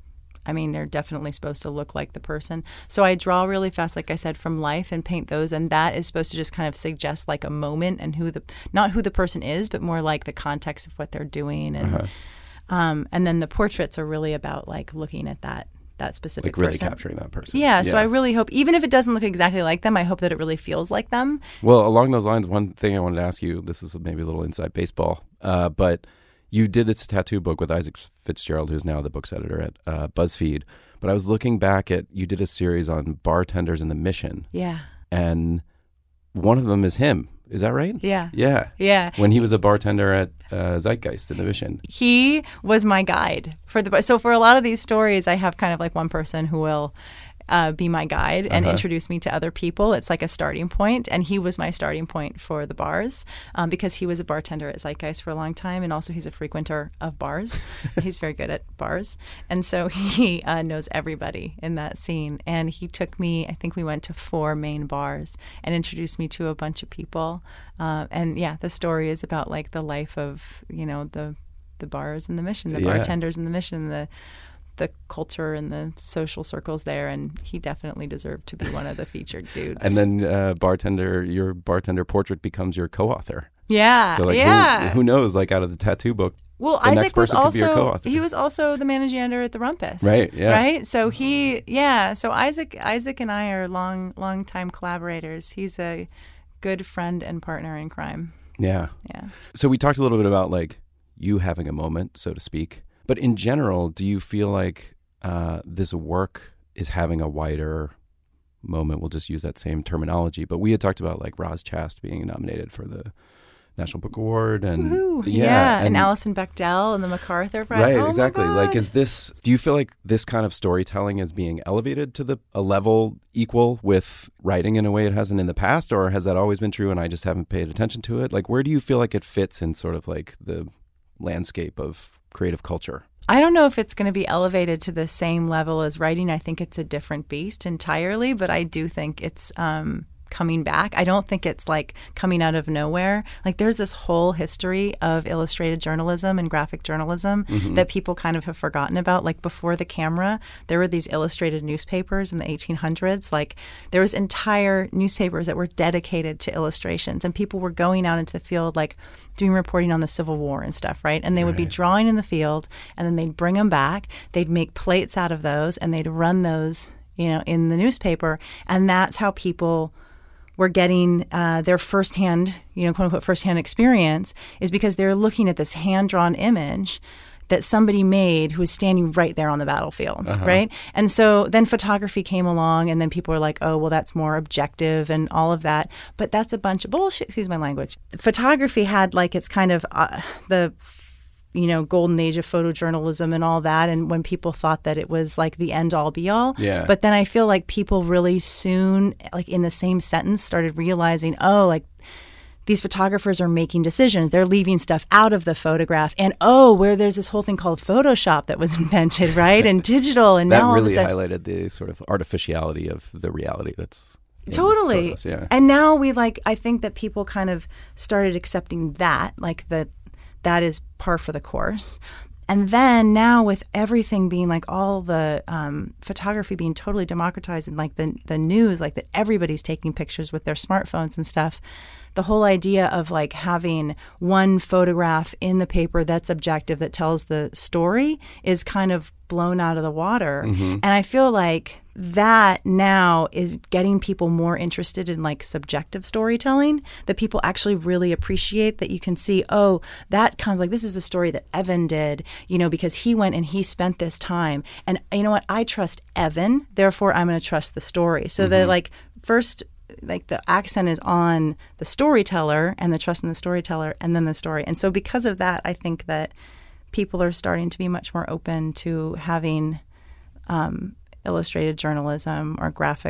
I mean, they're definitely supposed to look like the person. So I draw really fast, like I said, from life and paint those, and that is supposed to just kind of suggest like a moment and who the not who the person is, but more like the context of what they're doing, and Uh-huh. um, and then the portraits are really about like looking at that that specific Like really person. capturing that person. Yeah, so I really hope, even if it doesn't look exactly like them, I hope that it really feels like them. Well, along those lines, one thing I wanted to ask you, this is maybe a little inside baseball, uh, but you did this tattoo book with Isaac Fitzgerald, who's now the books editor at uh, BuzzFeed. But I was looking back at, you did a series on bartenders in the Mission, Yeah, and one of them is him. Is that right? yeah, Yeah. yeah. When he was a bartender at uh, Zeitgeist in the Mission. He was my guide for the. So for a lot of these stories, I have kind of like one person who will uh, be my guide and Uh-huh. introduce me to other people. It's like a starting point, and he was my starting point for the bars um, because he was a bartender at Zeitgeist for a long time, and also he's a frequenter of bars. He's very good at bars, and so he uh, knows everybody in that scene. And he took me. I think we went to four main bars and introduced me to a bunch of people. Uh, and yeah, the story is about like the life of you know the the bars and the Mission, the Yeah. bartenders in the Mission, the the culture and the social circles there, and he definitely deserved to be one of the featured dudes. And then uh, bartender, your bartender portrait becomes your co-author. yeah, So like, yeah. who, who knows? Like out of the tattoo book, well, the next Isaac was person could be your also co-author. he was also the managing editor at the Rumpus, Right, yeah. right. So he, yeah. So Isaac, Isaac and I are long, long time collaborators. He's a good friend and partner in crime. Yeah. Yeah. So we talked a little bit about like you having a moment, so to speak. But in general, do you feel like uh, this work is having a wider moment? We'll just use that same terminology. But we had talked about like Roz Chast being nominated for the National Book Award, and Woohoo. yeah, yeah, and, and Alison Bechdel and the MacArthur Prize. right, Oh my exactly. Like, God. is this? Do you feel like this kind of storytelling is being elevated to the a level equal with writing in a way it hasn't in the past, or has that always been true and I just haven't paid attention to it? Like, where do you feel like it fits in sort of like the landscape of creative culture? I don't know if it's going to be elevated to the same level as writing. I think it's a different beast entirely, but I do think it's um, coming back. I don't think it's like coming out of nowhere. Like there's this whole history of illustrated journalism and graphic journalism Mm-hmm. that people kind of have forgotten about. Like before the camera, there were these illustrated newspapers in the eighteen hundreds. Like there was entire newspapers that were dedicated to illustrations, and people were going out into the field like doing reporting on the Civil War and stuff, right? And they would be drawing in the field, and then they'd bring them back. They'd make plates out of those, and they'd run those, you know, in the newspaper. And that's how people were getting uh, their firsthand, you know, quote unquote, firsthand experience, is because they're looking at this hand-drawn image that somebody made who was standing right there on the battlefield, Uh-huh. right? And so then photography came along, and then people were like, oh, well, that's more objective and all of that. But that's a bunch of bullshit, excuse my language. Photography had like its kind of uh, the, you know, golden age of photojournalism and all that, and when people thought that it was like the end-all be-all. Yeah. But then I feel like people really soon, like in the same sentence, started realizing, oh, like, these photographers are making decisions. They're leaving stuff out of the photograph. And, oh, where there's this whole thing called Photoshop that was invented, right? And digital. And That now all of a really sudden- highlighted the sort of artificiality of the reality that's in Totally. photos, yeah. And now we like, I think that people kind of started accepting that, like that that is par for the course. And then now with everything being like all the um, photography being totally democratized and like the the news, like that everybody's taking pictures with their smartphones and stuff, the whole idea of like having one photograph in the paper that's objective, that tells the story, is kind of blown out of the water. Mm-hmm. And I feel like that now is getting people more interested in like subjective storytelling, that people actually really appreciate, that you can see, oh, that comes like, this is a story that Evan did, you know, because he went and he spent this time. And you know what? I trust Evan, therefore I'm going to trust the story. So Mm-hmm. that like first, like the accent is on the storyteller and the trust in the storyteller and then the story. And so because of that, I think that people are starting to be much more open to having um, illustrated journalism or graphic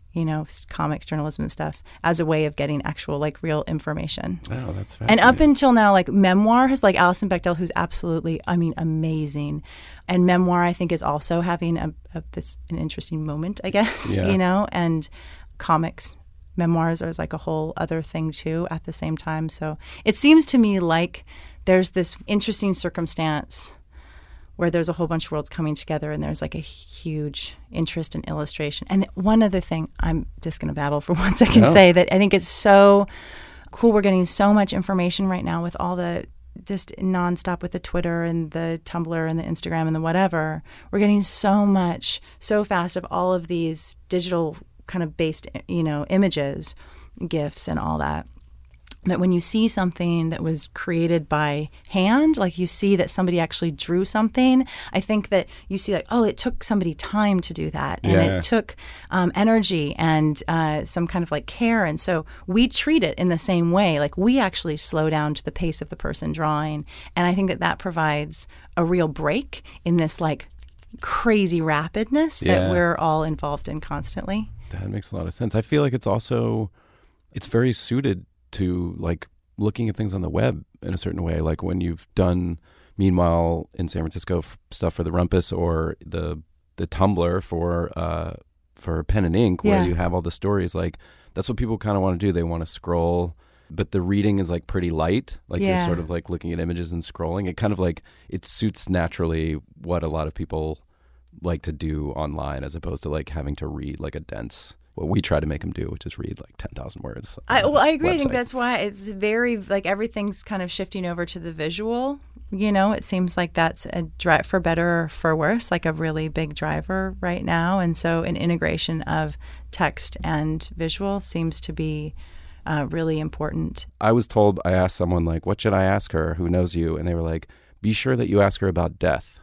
you know, comics, journalism and stuff as a way of getting actual, like, real information. Oh, that's fascinating. And up until now, like, memoir has, like, Alison Bechdel, who's absolutely, I mean, amazing. And memoir, I think, is also having a, a this an interesting moment, I guess, Yeah. you know, and comics, memoirs are like a whole other thing, too, at the same time. So it seems to me like there's this interesting circumstance where there's a whole bunch of worlds coming together and there's like a huge interest in illustration. And one other thing, I'm just going to babble for one second, No. say that I think it's so cool. We're getting so much information right now with all the just nonstop with the Twitter and the Tumblr and the Instagram and the whatever. We're getting so much so fast of all of these digital kind of based, you know, images, GIFs and all that. That when you see something that was created by hand, like you see that somebody actually drew something, I think that you see like, oh, it took somebody time to do that. And Yeah. it took um, energy and uh, some kind of like care. And so we treat it in the same way. Like we actually slow down to the pace of the person drawing. And I think that that provides a real break in this like crazy rapidness Yeah. that we're all involved in constantly. That makes a lot of sense. I feel like it's also, it's very suited to like looking at things on the web in a certain way. Like when you've done, meanwhile, in San Francisco, f- stuff for the Rumpus or the the Tumblr for uh, for Pen and Ink, where Yeah. you have all the stories. Like that's what people kind of want to do. They want to scroll, but the reading is like pretty light. Like Yeah. you're sort of like looking at images and scrolling. It kind of like it suits naturally what a lot of people like to do online, as opposed to like having to read like a dense. What we try to make them do, which is read like ten thousand words. I, well, I agree. I think website. that's why it's very, like, everything's kind of shifting over to the visual. You know, it seems like that's a drive, for better or for worse, like a really big driver right now. And so an integration of text and visual seems to be uh, really important. I was told, I asked someone like, what should I ask her who knows you? And they were like, be sure that you ask her about death.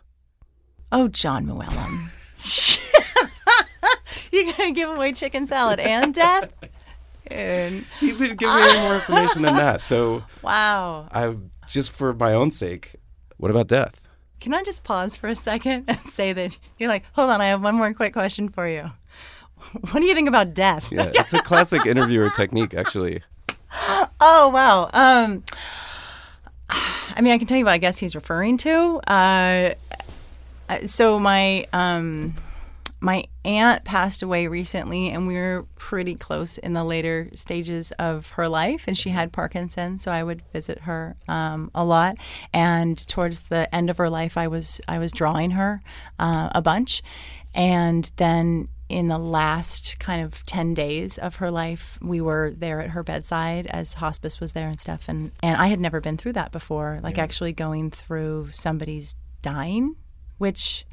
Oh, John Muellum. You're going to give away chicken salad and death? And, He didn't give me any more information than that. So wow. I, just for my own sake, what about death? Can I just pause for a second and say that you're like, hold on, I have one more quick question for you. What do you think about death? Yeah, it's a classic interviewer technique, actually. Oh, wow. Um, I mean, I can tell you what I guess he's referring to. Uh, so my um, my aunt passed away recently, and we were pretty close in the later stages of her life, and she had Parkinson's, so I would visit her um, a lot. And towards the end of her life, I was I was drawing her uh, a bunch, and then in the last kind of ten days of her life, we were there at her bedside as hospice was there and stuff. And, and I had never been through that before, like actually going through somebody's dying, which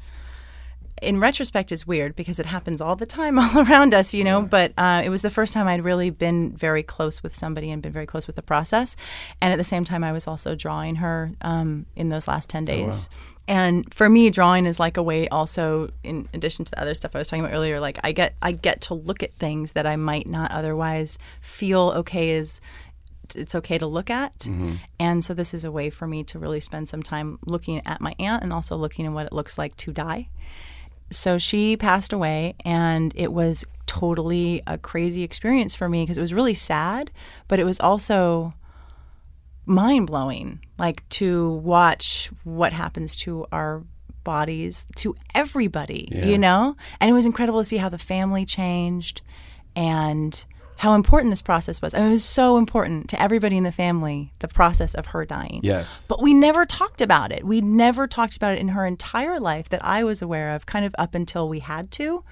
in retrospect is weird because it happens all the time all around us, you know, yeah. but uh, it was the first time I'd really been very close with somebody and been very close with the process. And at the same time, I was also drawing her um, in those last ten days. Oh, wow. And for me, drawing is like a way also, in addition to the other stuff I was talking about earlier, like I get I get to look at things that I might not otherwise feel okay as it's okay to look at. Mm-hmm. And so this is a way for me to really spend some time looking at my aunt and also looking at what it looks like to die. So she passed away, and it was totally a crazy experience for me because it was really sad, but it was also mind-blowing, like to watch what happens to our bodies, to everybody, yeah. you know? And it was incredible to see how the family changed and how important this process was. I mean, it was so important to everybody in the family, the process of her dying. Yes. But we never talked about it. We never talked about it in her entire life that I was aware of, kind of up until we had to.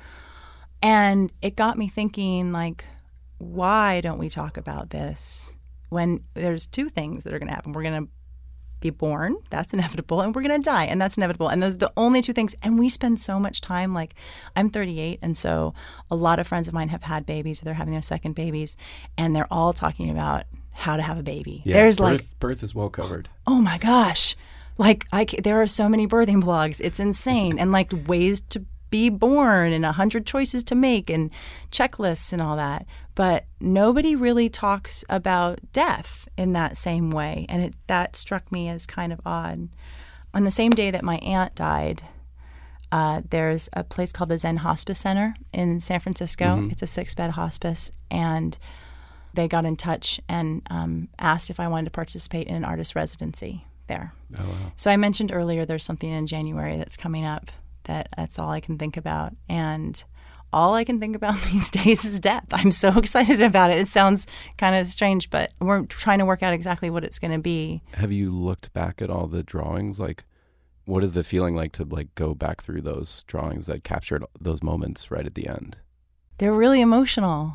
And it got me thinking, like, why don't we talk about this when there's two things that are going to happen? We're going to be born, that's inevitable, and we're going to die, and that's inevitable. And those are the only two things. And we spend so much time, like, I'm thirty-eight, and so a lot of friends of mine have had babies, or they're having their second babies, and they're all talking about how to have a baby. Yeah, There's birth, like birth is well covered. Oh my gosh. Like, I, there are so many birthing blogs. It's insane. And like ways to be born and a hundred choices to make and checklists and all that. But nobody really talks about death in that same way. And it, that struck me as kind of odd. On the same day that my aunt died, Uh, there's a place called the Zen Hospice Center in San Francisco. Mm-hmm. It's a six-bed hospice, and they got in touch and um, asked if I wanted to participate in an artist residency there. Oh, wow. So I mentioned earlier there's something in January that's coming up that that's all I can think about. And all I can think about these days is death. I'm so excited about it. It sounds kind of strange, but we're trying to work out exactly what it's going to be. Have you looked back at all the drawings? Like, what is the feeling like to like go back through those drawings that captured those moments right at the end? They're really emotional.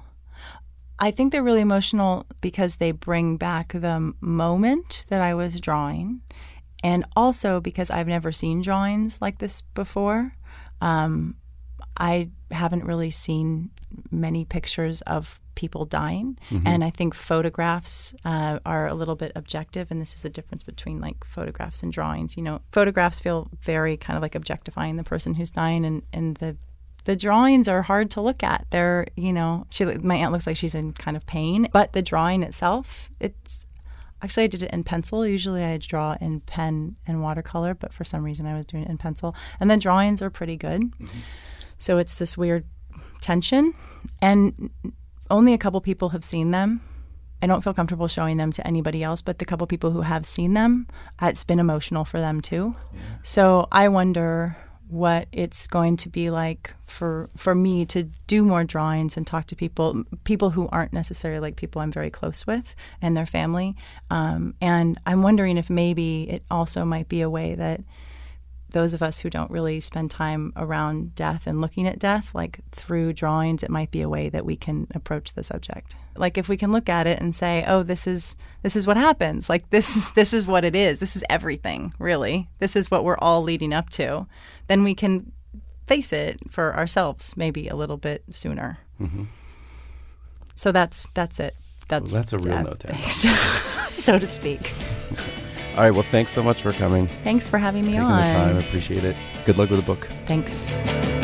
I think they're really emotional because they bring back the moment that I was drawing, and also because I've never seen drawings like this before. Um, I haven't really seen many pictures of people dying, mm-hmm. and I think photographs uh, are a little bit objective, and this is a difference between like photographs and drawings. You know, photographs feel very kind of like objectifying the person who's dying, and, and the the drawings are hard to look at. They're, you know, she, my aunt looks like she's in kind of pain, but the drawing itself, it's actually I did it in pencil. Usually I draw in pen and watercolor, but for some reason I was doing it in pencil, and the drawings are pretty good. Mm-hmm. So it's this weird tension, and only a couple people have seen them. I don't feel comfortable showing them to anybody else, but the couple people who have seen them, it's been emotional for them too. Yeah. So I wonder what it's going to be like for for me to do more drawings and talk to people, people who aren't necessarily like people I'm very close with and their family. Um, and I'm wondering if maybe it also might be a way that those of us who don't really spend time around death and looking at death, like through drawings, it might be a way that we can approach the subject. Like if we can look at it and say, oh, this is this is what happens. Like this is this is what it is. This is everything, really. This is what we're all leading up to. Then we can face it for ourselves maybe a little bit sooner. Mm-hmm. So that's that's it. That's well, that's a real yeah, note, so to speak. All right. Well, thanks so much for coming. Thanks for having me Taking on. the time. I appreciate it. Good luck with the book. Thanks.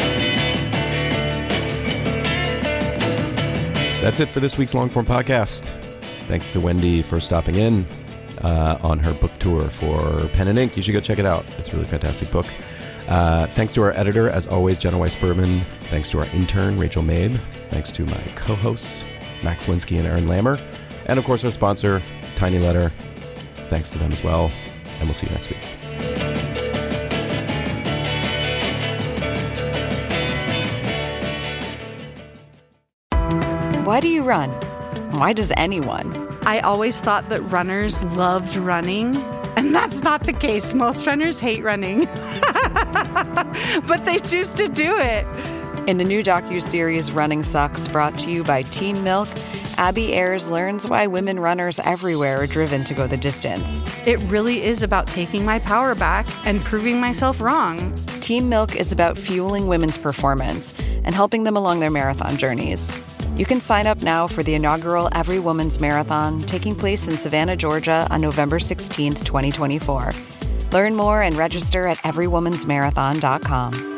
That's it for this week's Longform Podcast. Thanks to Wendy for stopping in uh, on her book tour for Pen and Ink. You should go check it out. It's a really fantastic book. Uh, thanks to our editor, as always, Jenna Weiss-Berman. Thanks to our intern, Rachel Mabe. Thanks to my co-hosts, Max Linsky and Aaron Lammer. And, of course, our sponsor, Tiny Letter. Thanks to them as well, and we'll see you next week. Why do you run? Why does anyone? I always thought that runners loved running, and that's not the case. Most runners hate running, but they choose to do it. In the new docuseries Running Sucks, brought to you by Team Milk, Abby Ayers learns why women runners everywhere are driven to go the distance. It really is about taking my power back and proving myself wrong. Team Milk is about fueling women's performance and helping them along their marathon journeys. You can sign up now for the inaugural Every Woman's Marathon taking place in Savannah, Georgia on November sixteenth, twenty twenty-four. Learn more and register at every woman's marathon dot com.